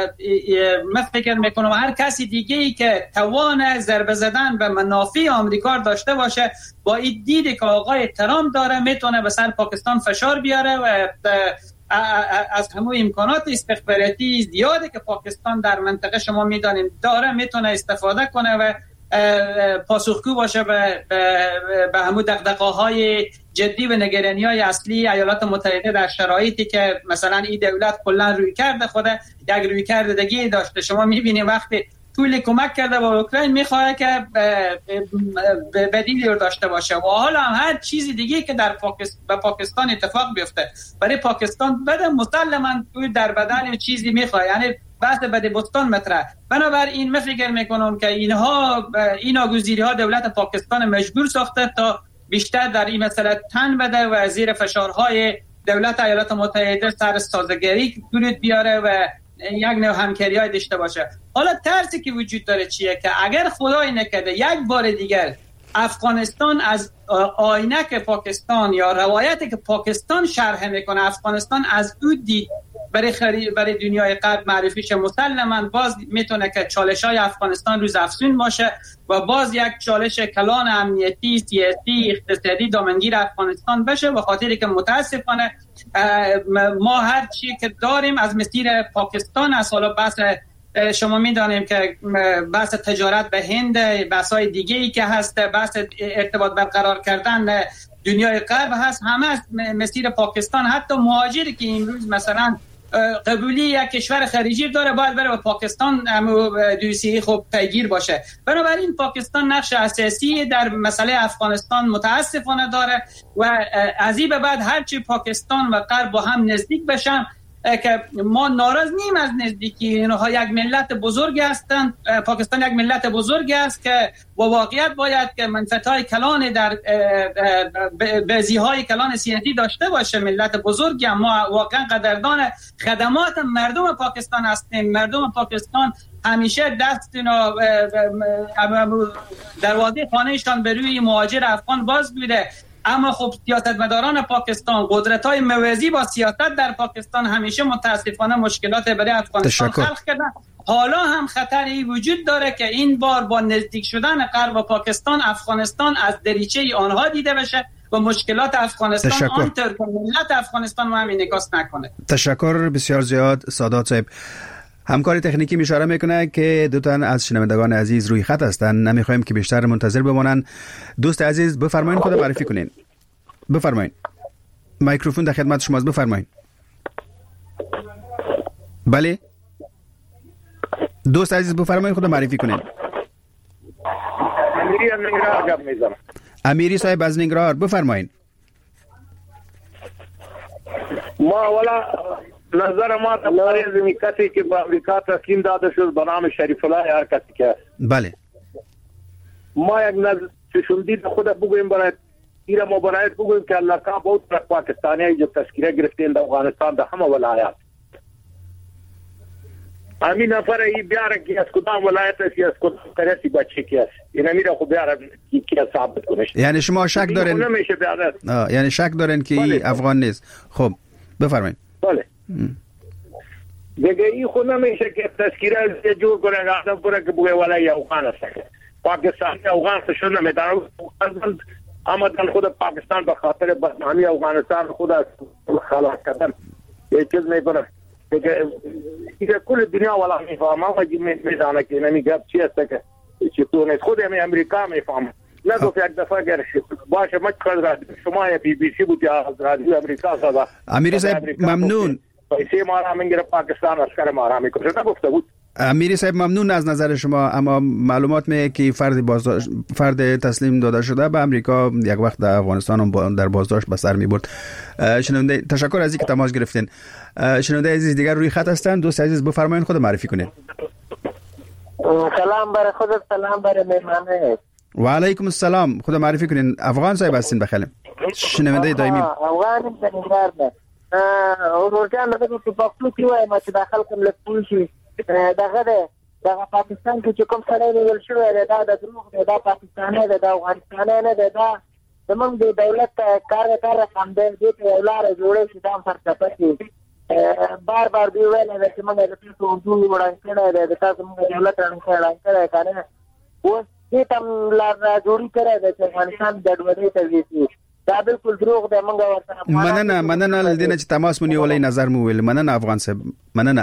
من فکر میکنم هر کسی دیگه‌ای که توان ضربه زدن به منافع آمریکا داشته باشه، با این دیدی که آقای ترامپ داره میتونه به سر پاکستان فشار بیاره و از همه امکانات استخباراتی زیاده که پاکستان در منطقه شما میدانیم داره، میتونه استفاده کنه و پاسخگو باشه به همون دغدغه‌های جدی و نگرانی‌های اصلی ایالات متحده در شرایطی که مثلا این دولت کلا روی کرده خود یک روی کرده دیگه داشته. شما می‌بینید وقتی پول کمک کرده به اوکراین می‌خواد که بدیلی داشته باشه و حالا هم هر چیزی دیگه که در پاکستان اتفاق بیفته برای پاکستان بده مسلماً در بدن چیزی می‌خواد، یعنی بحث بده بستان مطرح. بنابراین من فکر میکنم که این ناگزیری ها دولت پاکستان مجبور ساخته تا بیشتر در این مسئله تن بده و زیر فشارهای دولت ایالات متحده سر سازگاری درود بیاره و یک نوع همکاری‌های داشته باشه. حالا ترسی که وجود داره چیه که اگر خدای نکرده یک بار دیگر افغانستان از آینک پاکستان یا روایتی که پاکستان شرح میکنه افغانستان از او دید برای دنیای غرب معرفیش، مسلماً باز میتونه که چالش‌های افغانستان روز افزون باشه و باز یک چالش کلان امنیتی، سیاسی، اقتصادی دامنگیر افغانستان بشه، به خاطری که متاسفانه ما هر چی که داریم از مسیر پاکستان است. حالا بحث شما میدانیم که بحث تجارت به هند، بحث‌های دیگه‌ای که هست، بحث ارتباط برقرار کردن دنیای غرب هست، همه از مسیر پاکستان. حتی مهاجری که امروز مثلا قبولی یک کشور خارجی داره باید بره به پاکستان دوسیه خوب پیگیر باشه. بنابراین پاکستان نقش اساسی در مسئله افغانستان متاسفانه داره و از این به بعد هرچی پاکستان و غرب با هم نزدیک بشن که ما ناراض نیم از نزدیکی اینها، یک ملت بزرگ هستند. پاکستان یک ملت بزرگ است که با واقعیت باید که منفعت‌های کلان در بازی‌های کلان سیاسی داشته باشه. ملت بزرگی، ما واقعا قدردان خدمات مردم پاکستان هستیم. مردم پاکستان همیشه دست اینا دروازه خانه‌شان به روی مهاجر افغان باز بوده. اما خب سیاستمداران پاکستان، قدرت‌های موازی با سیاست در پاکستان همیشه متاسفانه مشکلات برای افغانستان خلق کردن. حالا هم خطری وجود داره که این بار با نزدیک شدن غرب و پاکستان افغانستان از دریچه آنها دیده بشه و مشکلات افغانستان آنطور که ملت افغانستان ما هم نگاست نکنه. تشکر بسیار زیاد سادات صاحب. همکاری تکنیکی اشاره میکنه که دو تن از شنوندگان عزیز روی خط هستن، نمیخوایم که بیشتر منتظر بمانن. دوست عزیز بفرمایید خود معرفی کنین. بفرمایید. میکروفون در خدمت شماست، بفرمایید. بله دوست عزیز بفرمایید خود معرفی کنین. امیری از ننگرهار گپ میزنم. امیری صاحب از ننگرهار بفرمایید. ما اولا نظر ما درباره زمین کسی که به امریکا تسلیم داده شد به نام شریف الله هر کسی که بله ما یک نظر چشمدید خود بگویم برای ایره ما برایت بگویم که الله کا बहुत پاکستانی جو تذکیره گرفتین در افغانستان در همه ولایات همین نفر ای بیاره که از کدام ولایت است از کدام ترسی بچه کی است این میره خو بیاره کی ثابت کنه. یعنی شما شک دارین؟ نمیشه بیاره. یعنی شک دارین که بله. افغان نیست. خب بفرمایید. بله دیگه این خود نمیشه که تذکیره جور کنه آدم پورا که بگه ولای افغان است. پاکستان افغان شون نمیداره آمدن خود پاکستان به خاطر بدنامی افغانستان خود خلاص کردن یه چیز میکنه دیگه کل دنیا والا میفهمه و میدانه که نمیگه چی است که چطور نیست. خود همین امریکا میفهمه. نگفت یک دفعه اگر باشه مچکل شما بی بی سی بود یا رادیو امریکا صدا امیری صاحب ممنون. پیسه ما را میگیره پاکستان عسکر ما را میکنه نگفته بود. امیری صاحب ممنون از نظر شما، اما معلومات میگه که فرد تسلیم داده شده به امریکا یک وقت در افغانستان در بازداشت به سر میبرد. شنونده تشکر از اینکه تماس گرفتین. شنونده عزیز دیگر روی خط هستن. دوست عزیز بفرمایید خود معرفی کنید. سلام برای خودت، سلام برای مهمانه. و علیکم السلام. خدا معرفی کنین. افغان صاحب هستین بخیر؟ شنونده دائمی. افغانم بنگار ده. ورجان دغه په پښتو کې وای ما چې داخل کوم لپول شي دغه پاکستان کې چې کوم سره ویل شوی دا د دروغ دی، دا پاکستاني دی، دا افغانستاني نه دی، دا زمونږ د دولت کار هم دی چې یو لار جوړې شي دا هم فرصت شي. بار دی ویل چې موږ د تاسو اردو وړاندې کړی دی، تاسو موږ دولت وړاندې کړی کنه اوس دې تم لار جوړی کړی دی چې افغانستان ګډوډۍ ته وځي. دا بالکل دروغ دی. موږ ورته مننه لدينا چې تماس مونږ ولې نظر مو ویل. مننه افغان صاحب، مننه.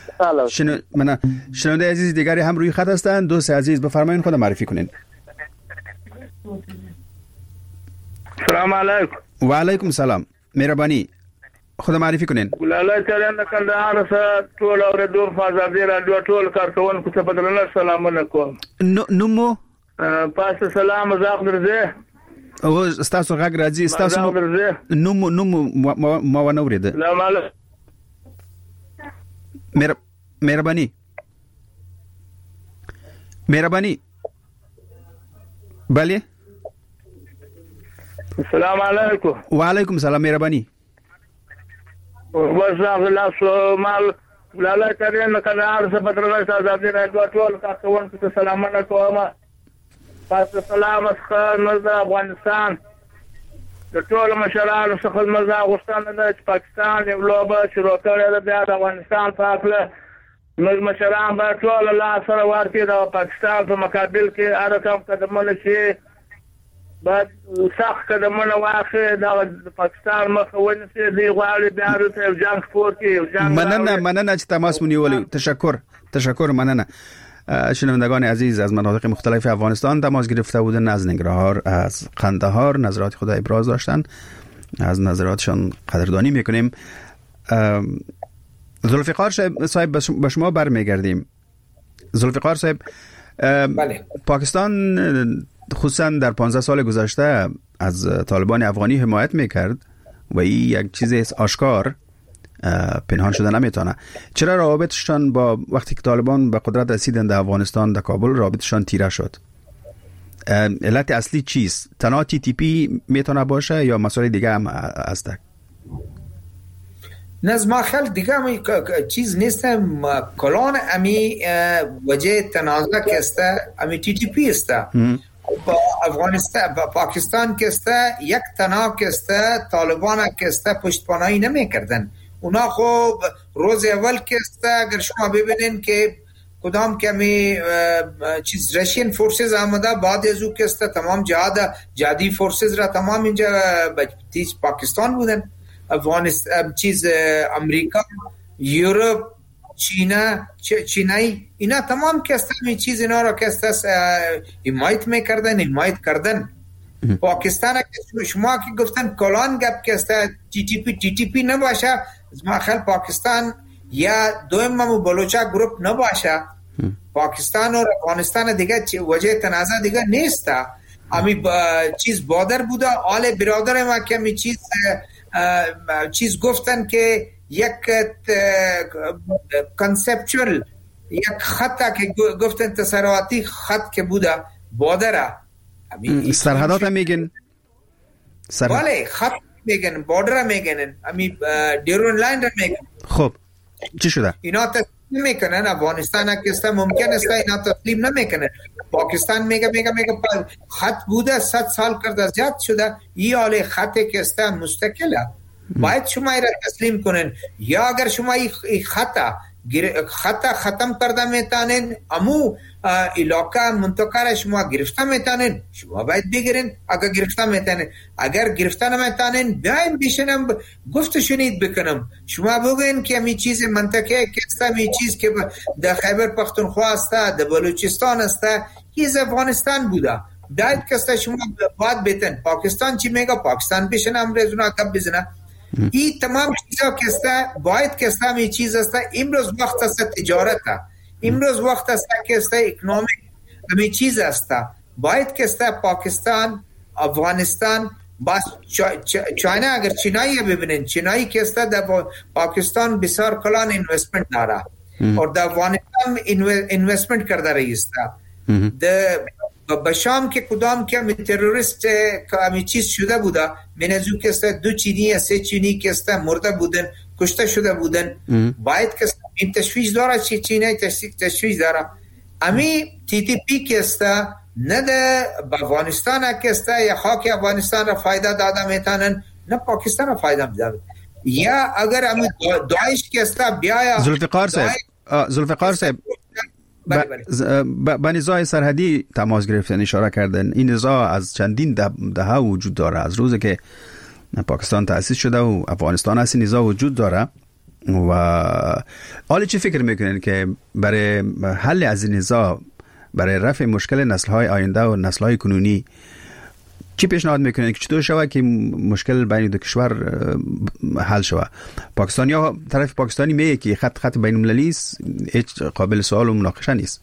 شنونده عزیز دیگری هم روی خط هستند. دوست عزیز بفرمایید خود معرفی کنین. سلام علیکم. و علیکم سلام. مهربانی خود معرفی کنین. ګلالای چرند کندهار سره ټول اوریدو فازادي رادیو ټول کارکونکو ته بدلنه سلامونه کوم. نومو پاس سلام مزاق درځه او استاسو غږ راځي. استاسو نوم ما ونه اورید. سلام علیکم. مهربانی بله. السلام علیکم. و علیکم سلام. مهربانی وزاغ الله مال لاله ترين کندهار څخه بدرګه آزادي راځو ټول کارکونکو ته سلامونه کوم. پس سلام څخه افغانستان د ټول مشرانو څخه مزه غوښتنه ده چې پاکستان یو لوبه شروع کړې ده بیا د افغانستان په اړه موږ مشران به ټول الله سره ورته د پاکستان په مقابل کې هر کوم قدمونه شي بعد سخت قدمونه واخلي د پاکستان مخه ونیسي. دی غواړي بیا ورته جنگ سپور کې مننه چې تماس مونږ ولې. تشکر مننه. شنوندگان عزیز از مناطق مختلف افغانستان تماس گرفته بودن، از ننگرهار، از قندهار نظرات خود ابراز داشتن. از نظراتشان قدردانی میکنیم. ذوالفقار صاحب به شما برمیگردیم. ذوالفقار صاحب بله. پاکستان خصوصا در 15 سال گذشته از طالبان افغانی حمایت میکرد و این یک چیز آشکار پنهان شده نمیتونه. چرا روابطشان با وقتی که طالبان به قدرت رسیدند در افغانستان در کابل رابطشان تیره شد؟ علت اصلی چیست؟ تنها تی تی پی میتونه باشه یا مسائل دیگه هم هست؟ نظم خیلی دیگه چیز نیست. کلان امی وجه تنازع که است امی تی تی پی است. با افغانستان با پاکستان که است یک تنها که است طالبان که است پشتپانایی نمی کردن. اونا خب روز اول که است اگر شما ببینین که کدام کمی چیز رشین فورسز آمده بعد از او که است تمام جهادی فورسز را تمام اینجا پاکستان بودن. افغانستان چیز امریکا، یوروپ، چینایی اینا تمام که است این چیز اینا را که است حمایت کردن. پاکستان که شما که گفتن کلان گپ که است تی تی پی نباشه، ما خیال پاکستان یا دویم بلوچا گروپ نباشه. پاکستان و افغانستان دیگه وجه تنازع دیگه نیست. امی چیز بادر بوده آل برادر ما که می چیز گفتن که یک کانسپچوال یک خطا که گفتن تصرفاتی خط که بوده بادره سرحدات هم میگن بله خط میگن بادر میگن امی دیرون لاین را میگن. خب چی شده؟ اینا تسلیم میکنن. افغانستان که ممکن است اینا تسلیم نمیکنن. پاکستان میگه خط بوده 100 سال کرده زیاد شده این حال خطی که است مستقله باید شما ایرا تسلیم کنن. یا اگر شما این خطا ختم کرده میتانین امو علاقه منطقه را شما گرفته میتانین شما باید بگیرین. اگر گرفته میتانین اگر گرفته نمیتانین بیایم بشنم گفت شنید بکنم. شما بگوین که امی چیز منطقه که است امی چیز که در خیبر پختونخوا است در بلوچستان است این افغانستان بوده باید که شما باید بیتن. پاکستان چی میگه پاکستان بشنم رزونا کب بزنه. این تمام چیزا که است باید که است این چیز است. امروز وقت است تجارت، امروز وقت است که است اکنومیک همین چیز است. باید که است پاکستان افغانستان بس چاینا اگر چینایی ببینین چینایی که است در پاکستان بسیار کلان اینوستمنت داره. और द अफगानिस्तान में इन्वेस्टमेंट करता रही इसका द बशाम के कदम के में टेररिस्ट का में चीज शुदा बुदा मैंने जो के साथ दो चीनी या से चीनी के साथ मुर्दा बुदन कुश्ता शुदा बुदन बायत के इन तशवीश द्वारा चीनी तशवीश द्वारा अमी टीटीपी के साथ न द अफगानिस्तान के साथ या खाक अफगानिस्तान फायदा दादा मेतानन न पाकिस्तान फायदा दादा या अगर हम दाइश के साथ ब्याया जुल्फिकार साहब با نزاع سرحدی تماس گرفتن اشاره کردن. این نزاع از چندین دهه وجود داره، از روزی که پاکستان تأسیس شده و افغانستان هست نزاع وجود داره. و حالا چی فکر میکنین که برای حل از این نزاع، برای رفع مشکل نسل‌های آینده و نسل‌های کنونی چی پیشنهاد میکنین که چطور شود که مشکل بین دو کشور حل شود؟ پاکستانی‌ها، طرف پاکستانی میگه که خط بین المللی است، هیچ قابل سوال و مناقشه نیست.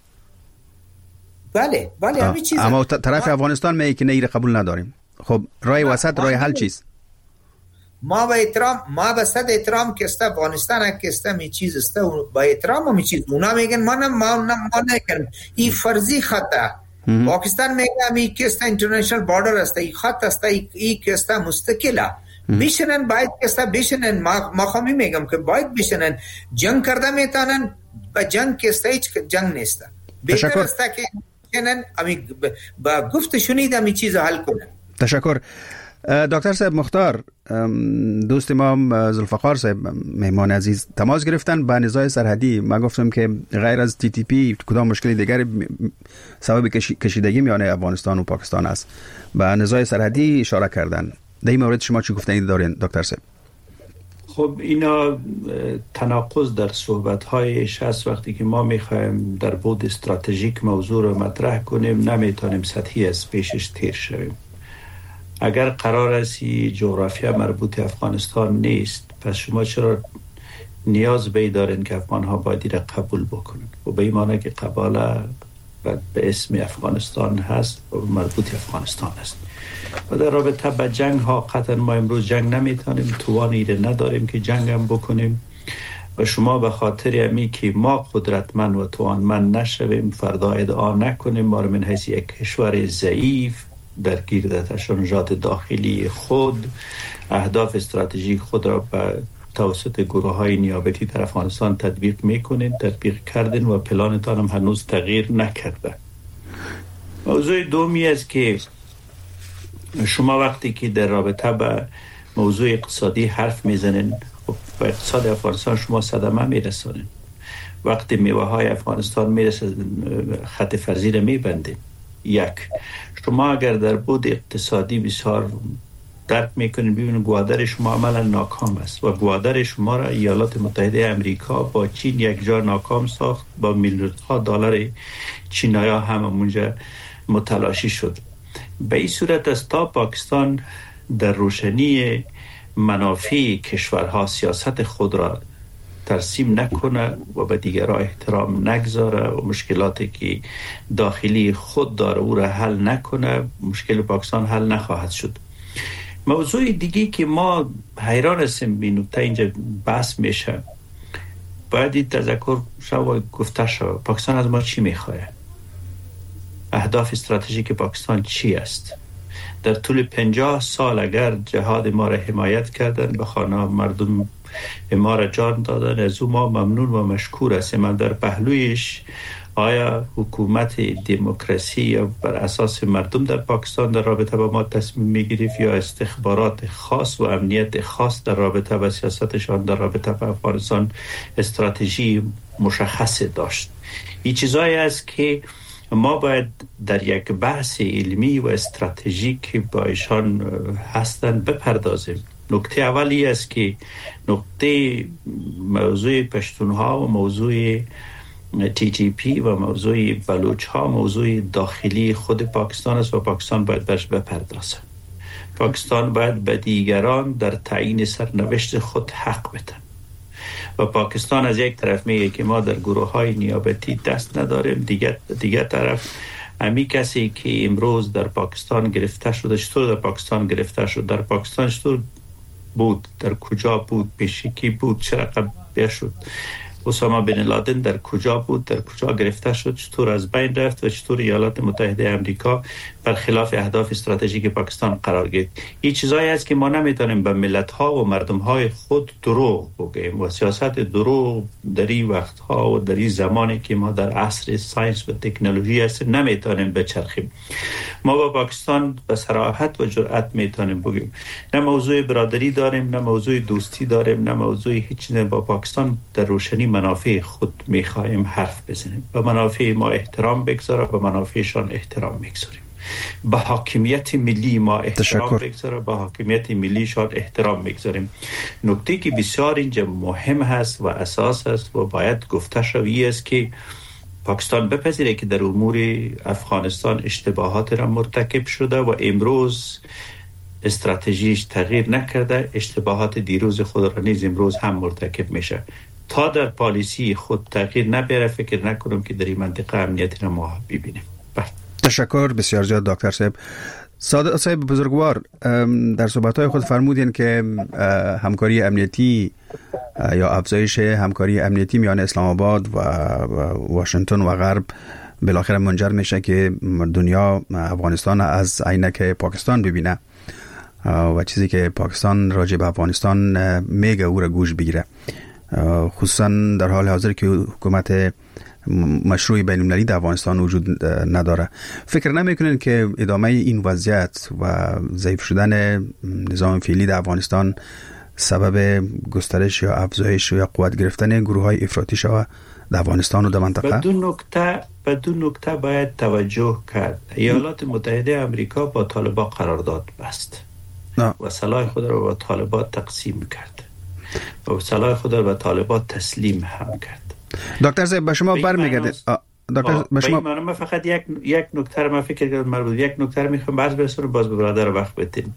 بله همین چیزه. اما طرف افغانستان میگه که نه، ایره قبول نداریم. خب راه وسط، راه حل چیست؟ ما به صد احترام که است افغانستان که است می چیز است و با احترام می چیز اونا میگن ما نمیگن این فرضی خطا. پاکستان میگه می که است اینترنشنال بارڈر است، این خط است، این که است مستقله. بیشنن باید که است بیشنن ما خواهی میگم که باید بیشنن جنگ کرده میتونن با جنگ که است هیچ جنگ نیست. بهتر است که بیشنن امی با گفت شنیده می چیز حل کنن. تشکر. دکتر صاحب مختار، دوست ما ذوالفقار صاحب مهمان عزیز تماس گرفتن با نزاع سرحدی. من گفتم که غیر از تی تی پی کدام مشکل دیگر سبب کشیدگی میان افغانستان و پاکستان است. با نزاع سرحدی اشاره کردن. در این مورد شما چی گفتنی دارین دکتر صاحب؟ خب اینا تناقض در صحبت‌هایش هست. وقتی که ما می‌خوایم در بعد استراتژیک موضوع رو مطرح کنیم نمیتونیم سطحی از پیشش تیر شویم. اگر قرار است جغرافیا مربوط افغانستان نیست، پس شما چرا نیاز به دارین که افغان‌ها باید را قبول بکنن؟ و به این معنی که قباله به اسم افغانستان هست و مربوط افغانستان است. و در رابطه با جنگ ها قطعا ما امروز جنگ نمیتونیم، توانی را نداریم که جنگ هم بکنیم. و شما به خاطر امی که ما قدرتمند و توانمند نشویم فردا ادعا نکنیم ما رو من حیث یک کشور ضعیف درگیر در تشنجات داخلی خود اهداف استراتژیک خود را به توسط گروه‌های نیابتی در افغانستان تطبیق کردین و پلانتان هم هنوز تغییر نکرده. موضوع دومی است که شما وقتی که در رابطه با موضوع اقتصادی حرف میزنین با اقتصاد افغانستان شما صدمه میرسانین. وقتی میوه های افغانستان میرسه خط فرضی را میبندین. یک، شما اگر در بود اقتصادی بسیار درک میکنین ببینید گوادر شما عملا ناکام است و گوادر شما را ایالات متحده امریکا با چین یک جا ناکام ساخت، با میلیاردها دلار چینایا هم اونجا متلاشی شد. به این صورت است تا پاکستان در روشنی منافع کشورها سیاست خود را ترسیم نکنه و به دیگران احترام نگذاره و مشکلاتی که داخلی خود داره او را حل نکنه، مشکل پاکستان حل نخواهد شد. موضوع دیگه که ما حیران هستیم به نکته اینجا بحث میشه، باید تذکر شو گفته شو پاکستان از ما چی میخواه؟ اهداف استراتژیک پاکستان چی است؟ در طول 50 سال اگر جهاد ما را حمایت کردن، به خانه مردم ما را جان دادن، از او ما ممنون و مشکور هستیم. در پهلویش آیا حکومت دموکراسی یا بر اساس مردم در پاکستان در رابطه با ما تصمیم میگیرید یا استخبارات خاص و امنیت خاص در رابطه با سیاستشان در رابطه با افغانستان استراتژی مشخص داشت؟ این چیزایی است که ما باید در یک بحث علمی و استراتژیک با ایشان هستند بپردازیم. نکته اولی است که نکته موضوع پشتونها و موضوع تی تی پی و موضوع بلوچ ها موضوع داخلی خود پاکستان است و پاکستان باید برش بپردازه. پاکستان باید به دیگران در تعیین سرنوشت خود حق بده. و پاکستان از یک طرف میگه که ما در گروه های نیابتی دست نداریم، دیگر طرف امی کسی که امروز در پاکستان گرفته شده چطور در پاکستان گرفته شد، در پاکستان چطور بود، در کجا بود، پیشکی بود، چه رقم شد. اسامه بن لادن در کجا بود، در کجا گرفته شد، چطور از بین رفت و چطور ایالات متحده آمریکا برخلاف اهداف استراتژیک پاکستان قرار گرفت. این چیزایی است که ما نمیتونیم به ملت‌ها و مردم‌های خود دروغ بگیم و سیاست دروغ در این وقت‌ها و در این زمانی که ما در عصر ساینس و تکنولوژی هستیم نمیتونیم بچرخیم. ما با پاکستان به صراحت و جرأت میتونیم بگیم نه موضوع برادری داریم، نه موضوع دوستی داریم، نه موضوع هیچ چیزی. با پاکستان در روشنی منافع خود میخوایم حرف بزنیم. به منافع ما احترام بگذاره، به منافعشان احترام میگذاریم. به حاکمیت ملی ما احترام بگذاره، به حاکمیت ملیشان احترام میگذاریم. نکته که بسیار اینجا مهم هست و اساس است و باید گفته شوی است که پاکستان بپذیره که در امور افغانستان اشتباهات را مرتکب شده و امروز استراتژیش تغییر نکرده، اشتباهات دیروز خود را نیز امروز هم مرتکب میشه. تا در پالیسی خود تغییر نبیاره فکر نکنم که در این منطقه امنیتی را ما ببینیم. تشکر بسیار زیاد دکتر صاحب. صادق صاحب بزرگوار، در صحبت‌های خود فرمودین که همکاری امنیتی یا افزایش همکاری امنیتی میان اسلام آباد و واشنگتن و غرب بالاخره منجر میشه که دنیا افغانستان از عینک پاکستان ببینه و چیزی که پاکستان راجع به افغانستان میگه او را گوش بگیره، خصوصا در حال حاضر که حکومت مشروع بین المللی در افغانستان وجود نداره. فکر نمیکنین که ادامه این وضعیت و ضعیف شدن نظام فعلی در افغانستان سبب گسترش یا افزایش یا قوت گرفتن گروه‌های افراطی شود در افغانستان و در منطقه؟ بدون نکته باید توجه کرد. ایالات متحده آمریکا با طالبان قرارداد بست و سلاح خود را با طالبان تقسیم کرد و سلاح خود را به طالبان تسلیم هم کرد. دکتر صاحب به شما برمیگرده. دکتر به شما من فقط یک نکته ما فکر کردم مربوط یک نکته میخوام باز برسونم، باز به برادر وقت بدیم.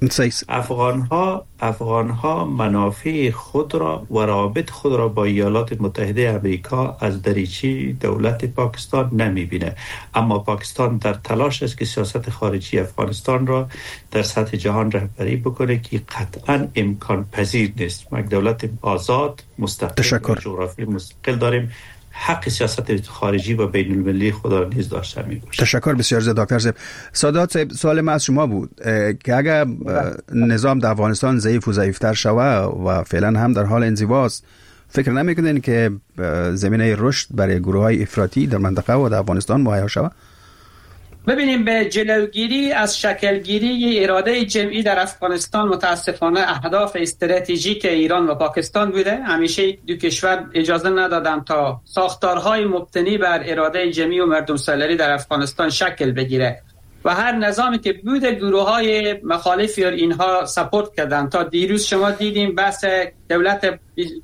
افغان‌ها منافع خود را و روابط خود را با ایالات متحده آمریکا از دریچه دولت پاکستان نمیبینه، اما پاکستان در تلاش است که سیاست خارجی افغانستان را در سطح جهان رهبری بکنه که قطعا امکان پذیر نیست. ما یک دولت آزاد مستقل و جغرافی مستقل داریم، حق سیاست خارجی و بین المللی خود را نیز داشته میباشد. تشکر بسیار زیاد دکتر صاحب. سادات صاحب، سوال من از شما بود که اگر نظام در افغانستان ضعیف و ضعیفتر شود و فعلا هم در حال انزواست، فکر نمیکنین که زمینه رشد برای گروه‌های افراطی در منطقه و در افغانستان مهیا شود؟ ببینیم به جلوگیری از شکلگیری اراده جمعی در افغانستان متاسفانه اهداف استراتژیک ایران و پاکستان بوده. همیشه دو کشور اجازه ندادن تا ساختارهای مبتنی بر اراده جمعی و مردم سالاری در افغانستان شکل بگیره و هر نظامی که بوده گروه‌های مخالفی اینها سپورت کردن. تا دیروز شما دیدیم بحث دولت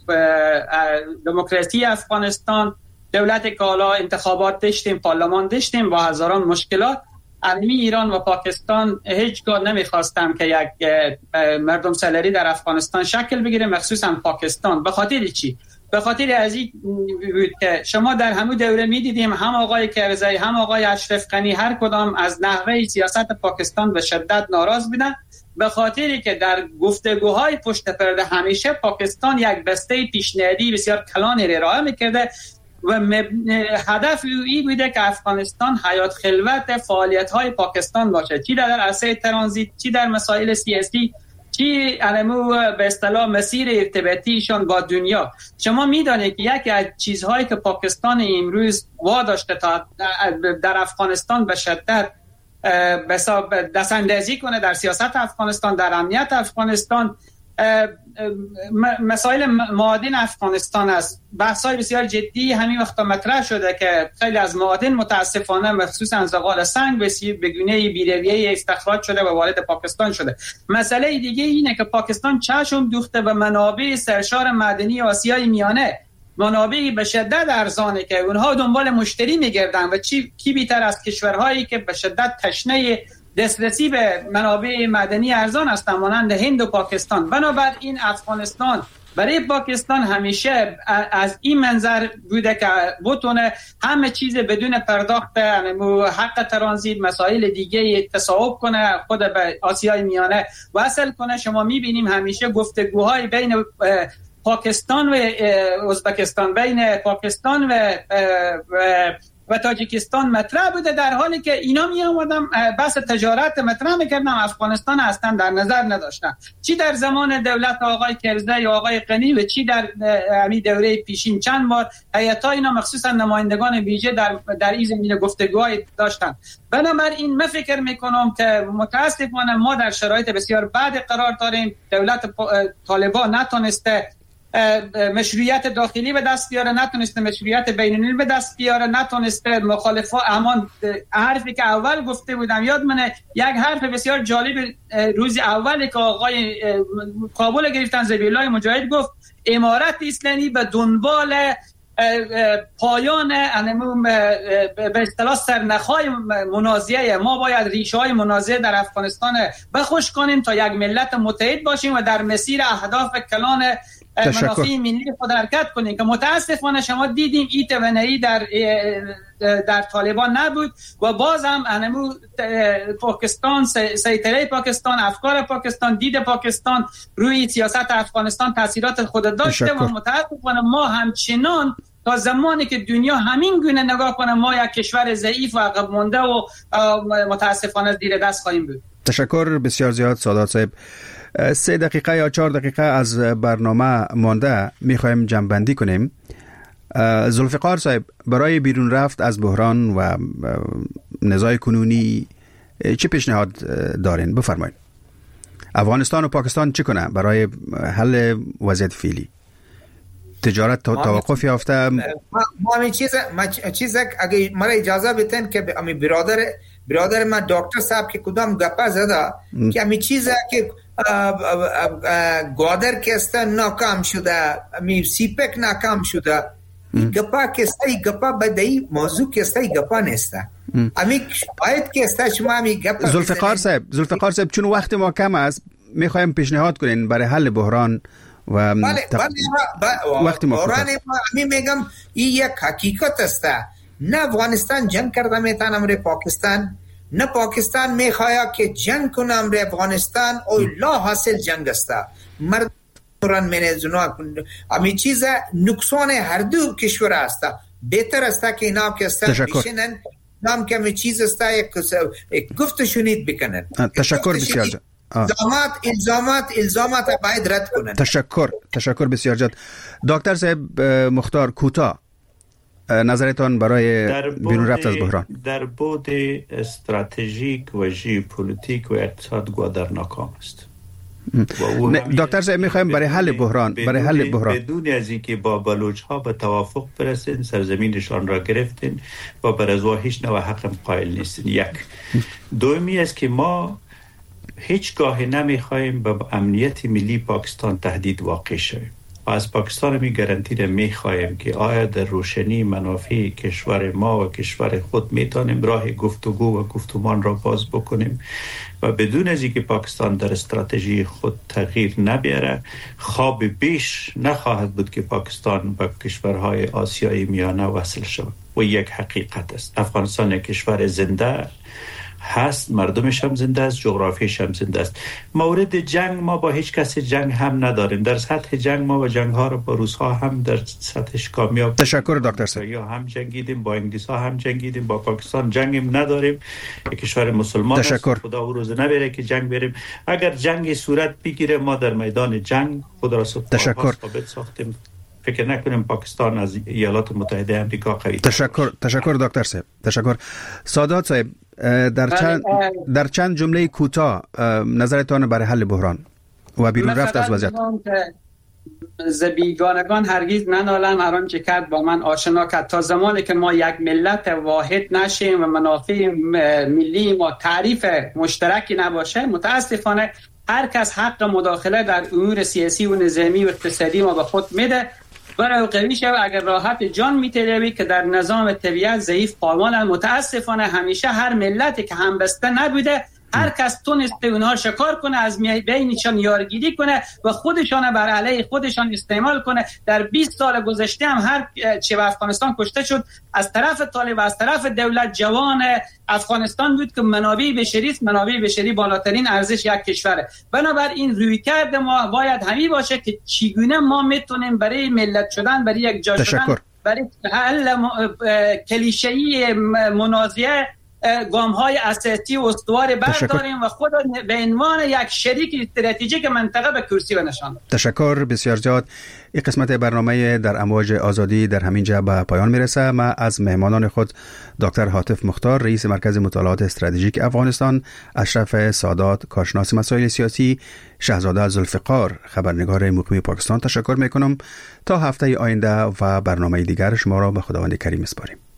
دموکراسی افغانستان، دولت که حالا انتخابات داشتیم، پارلمان داشتیم با هزاران مشکلات. علمی ایران و پاکستان هیچگاه نمیخواستم که یک مردم سالاری در افغانستان شکل بگیره، مخصوصا پاکستان. به خاطر چی؟ به خاطر از این بود که شما در همون دوره میدیدیم هم آقای کرزی هم آقای اشرف غنی هر کدام از نحوه سیاست پاکستان به شدت ناراض بودن، به خاطری که در گفتگوهای پشت پرده همیشه پاکستان یک بسته پیشنهادی بسیار کلانی را ارائه میکرده و هدف این بوده که افغانستان حیات خلوت فعالیت‌های پاکستان باشه، چی در عرصه ترانزیت، چی در مسائل سیاسی، چی علمو به اصطلاح مسیر ارتباطیشان با دنیا. شما میدانید که یکی از چیزهایی که پاکستان امروز واداشته تا در افغانستان به شدت دستاندازی کنه در سیاست افغانستان، در امنیت افغانستان، مسائل معادن افغانستان است. بحث‌های بسیار جدی همین وقت مطرح شده که خیلی از معادن متاسفانه مخصوصا زغال سنگ به گونه بی‌رویه استخراج شده و وارد پاکستان شده. مسئله دیگه اینه که پاکستان چشم دوخته به منابع سرشار معدنی آسیای میانه، منابعی به شدت ارزانه که اونها دنبال مشتری میگردن و کی بیتر از کشورهایی که به شدت تشنه دسترسی به منابع معدنی ارزان هستند مانند هند و پاکستان. بنابراین افغانستان برای پاکستان همیشه از این منظر بوده که بتونه همه چیز بدون پرداخت حق ترانزیت مسائل دیگه تصاحب کنه، خود به آسیای میانه وصل کنه. شما میبینیم همیشه گفتگوهای بین پاکستان و ازبکستان، بین پاکستان و تاجیکستان مطرح بوده، در حالی که اینا می آمدن بحث تجارت مطرح میکردن، افغانستان اصلا در نظر نداشتن، چی در زمان دولت آقای کرزی یا آقای غنی و چی در همین دوره پیشین چند بار هیئت‌ها اینا مخصوصا نمایندگان ویژه در این زمینه گفتگوهای داشتن. بنابراین من فکر میکنم که متاسفانه ما در شرایط بسیار بد قرار داریم. دولت طالبان نتونسته مشروعیت داخلی به دست بیاره، نتونسته مشروعیت بین‌المللی به دست بیاره، نتونسته مخالفا امان حرفی که اول گفته بودم یاد منه، یک حرف بسیار جالب روز اولی که آقای کابل گرفتن ذبیح الله مجاهد گفت امارت اسلامی به دنبال پایان به اصطلاح سرنخ‌های منازعه، ما باید ریشه‌های منازعه در افغانستان بخوش کنیم تا یک ملت متحد باشیم و در مسیر اهداف کلان منافع ملی خود حرکت کنیم، که متاسفانه شما دیدیم این توانایی در طالبان نبود و باز هم پاکستان، سیطره پاکستان، افکار پاکستان، دید پاکستان روی سیاست افغانستان تاثیرات خود داشته و متاسفانه ما همچنان تا زمانی که دنیا همین گونه نگاه کنه ما یک کشور ضعیف و عقب مانده و متاسفانه زیر دست خواهیم بود. تشکر بسیار زیاد سادات صاحب. 3 دقیقه یا 4 دقیقه از برنامه مانده، میخوایم جمع‌بندی کنیم. ذوالفقار صاحب، برای بیرون رفت از بحران و نزاع کنونی چه پیشنهاد دارین؟ بفرمایید. افغانستان و پاکستان چه کنه برای حل وضعیت فعلی؟ تجارت توقف یافته. ما چیز اگه مرا اجازه بدین که امی برادر ما دکتر صاحب که کدام گپا زده که امی چیز که گوادر که است ناکام شده، امی سیپک ناکام شده، گپا که است گپا بدی موضوع که است گپا نیست. امی باید که است شما امی گپا. ذوالفقار صاحب چون وقت ما کم است میخوایم پیشنهاد کنین برای حل بحران و وقتی بحران می میگم این یک حقیقت است. نه افغانستان جنگ کرده میتونه امر پاکستان، نه پاکستان میخواد که جنگ کنه امر افغانستان، او لا حاصل جنگ است. مردم من زنا امی چیز نقصان هر دو کشور است. بهتر است که اینا که است بشینن نام که می چیز است یک گفت شنید بکنن. تشکر بسیار جان. الزامات باید رد کنن. تشکر بسیار جان. دکتر صاحب مختار کوتاه نظرتان برای بیرون رفت از بحران؟ در بعد استراتژیک و ژئوپلیتیک و اقتصاد گوادر ناکام است. دکتر صاحب میخوایم برای حل بحران بدون از اینکه با بلوچ ها به توافق برسین، سرزمینشان را گرفتین و بر از هیچ نوع حق قائل نیستین. یک. دومی است که ما هیچگاه نمیخوایم به امنیت ملی پاکستان تهدید واقع شویم. از پاکستان می گارانتی را می خواهیم که آیا در روشنی منافع کشور ما و کشور خود می توانیم راه گفتگو و گفتمان را باز بکنیم و بدون از اینکه پاکستان در استراتژی خود تغییر نبیاره، خواب بیش نخواهد بود که پاکستان به کشورهای آسیای میانه وصل شود و یک حقیقت است. افغانستان یک کشور زنده هست، مردمش هم زنده است، جغرافیش هم زنده است. مورد جنگ ما با هیچ کس جنگ هم نداریم. در سطح جنگ ما و جنگ ها رو با روس ها هم در سطحش کامیاب. تشکر دکتر صاحب. یا هم جنگیدیم با انگلیس ها، هم جنگیدیم با پاکستان، جنگیم نداریم. یک کشور مسلمان است. خدا او روز نبره که جنگ بریم. اگر جنگ صورت بگیره ما در میدان جنگ خود را ثابت ساختیم. فکر نکنیم پاکستان از ایالات متحده آمریکا قوی. تشکر دکتر صاحب. تشکر. سادات صاحب، در چند جمله کوتاه نظرتان برای حل بحران و بیرون رفت از وضعیت. زبیگانگان هرگز ننالن. هر آنچه کرد با من آشنا کرد. تا زمانی که ما یک ملت واحد نشیم و منافع ملی ما تعریف مشترکی نباشه، متاسفانه هر کس حق مداخله در امور سیاسی و نظامی و اقتصادی ما به خود میده. برای قوی شو اگر راحت جان میتلوی که در نظام طبیعت ضعیف پایمانند. متاسفانه همیشه هر ملتی که همبسته نبوده هر کس تونسته اونها شکار کنه، از بینشان یارگیری کنه و خودشان بر علیه خودشان استعمال کنه. در 20 سال گذشته هم هر چه به افغانستان کشته شد از طرف طالب و از طرف دولت جوان افغانستان بود که منابع بشری است. منابع بشری بالاترین ارزش یک کشوره. بنابراین رویکرد ما باید همین باشه که چگونه ما میتونیم برای ملت شدن، برای یک جا شدن، برای حل کلیشه‌ای منازعه گام‌های اساسی و استوار برداریم و خود به عنوان یک شریک استراتژیک منطقه به کرسی بنشانیم. تشکر بسیار زیاد. این قسمت برنامه در امواج آزادی در همین جا به پایان میرسه. ما از مهمانان خود دکتر حاتف مختار، رئیس مرکز مطالعات استراتژیک افغانستان، اشرف سادات، کارشناس مسائل سیاسی، شهزاده ذوالفقار، خبرنگار مقیم پاکستان تشکر میکنم. تا هفته آینده و برنامه دیگر شما را به خداوند کریم میسپاریم.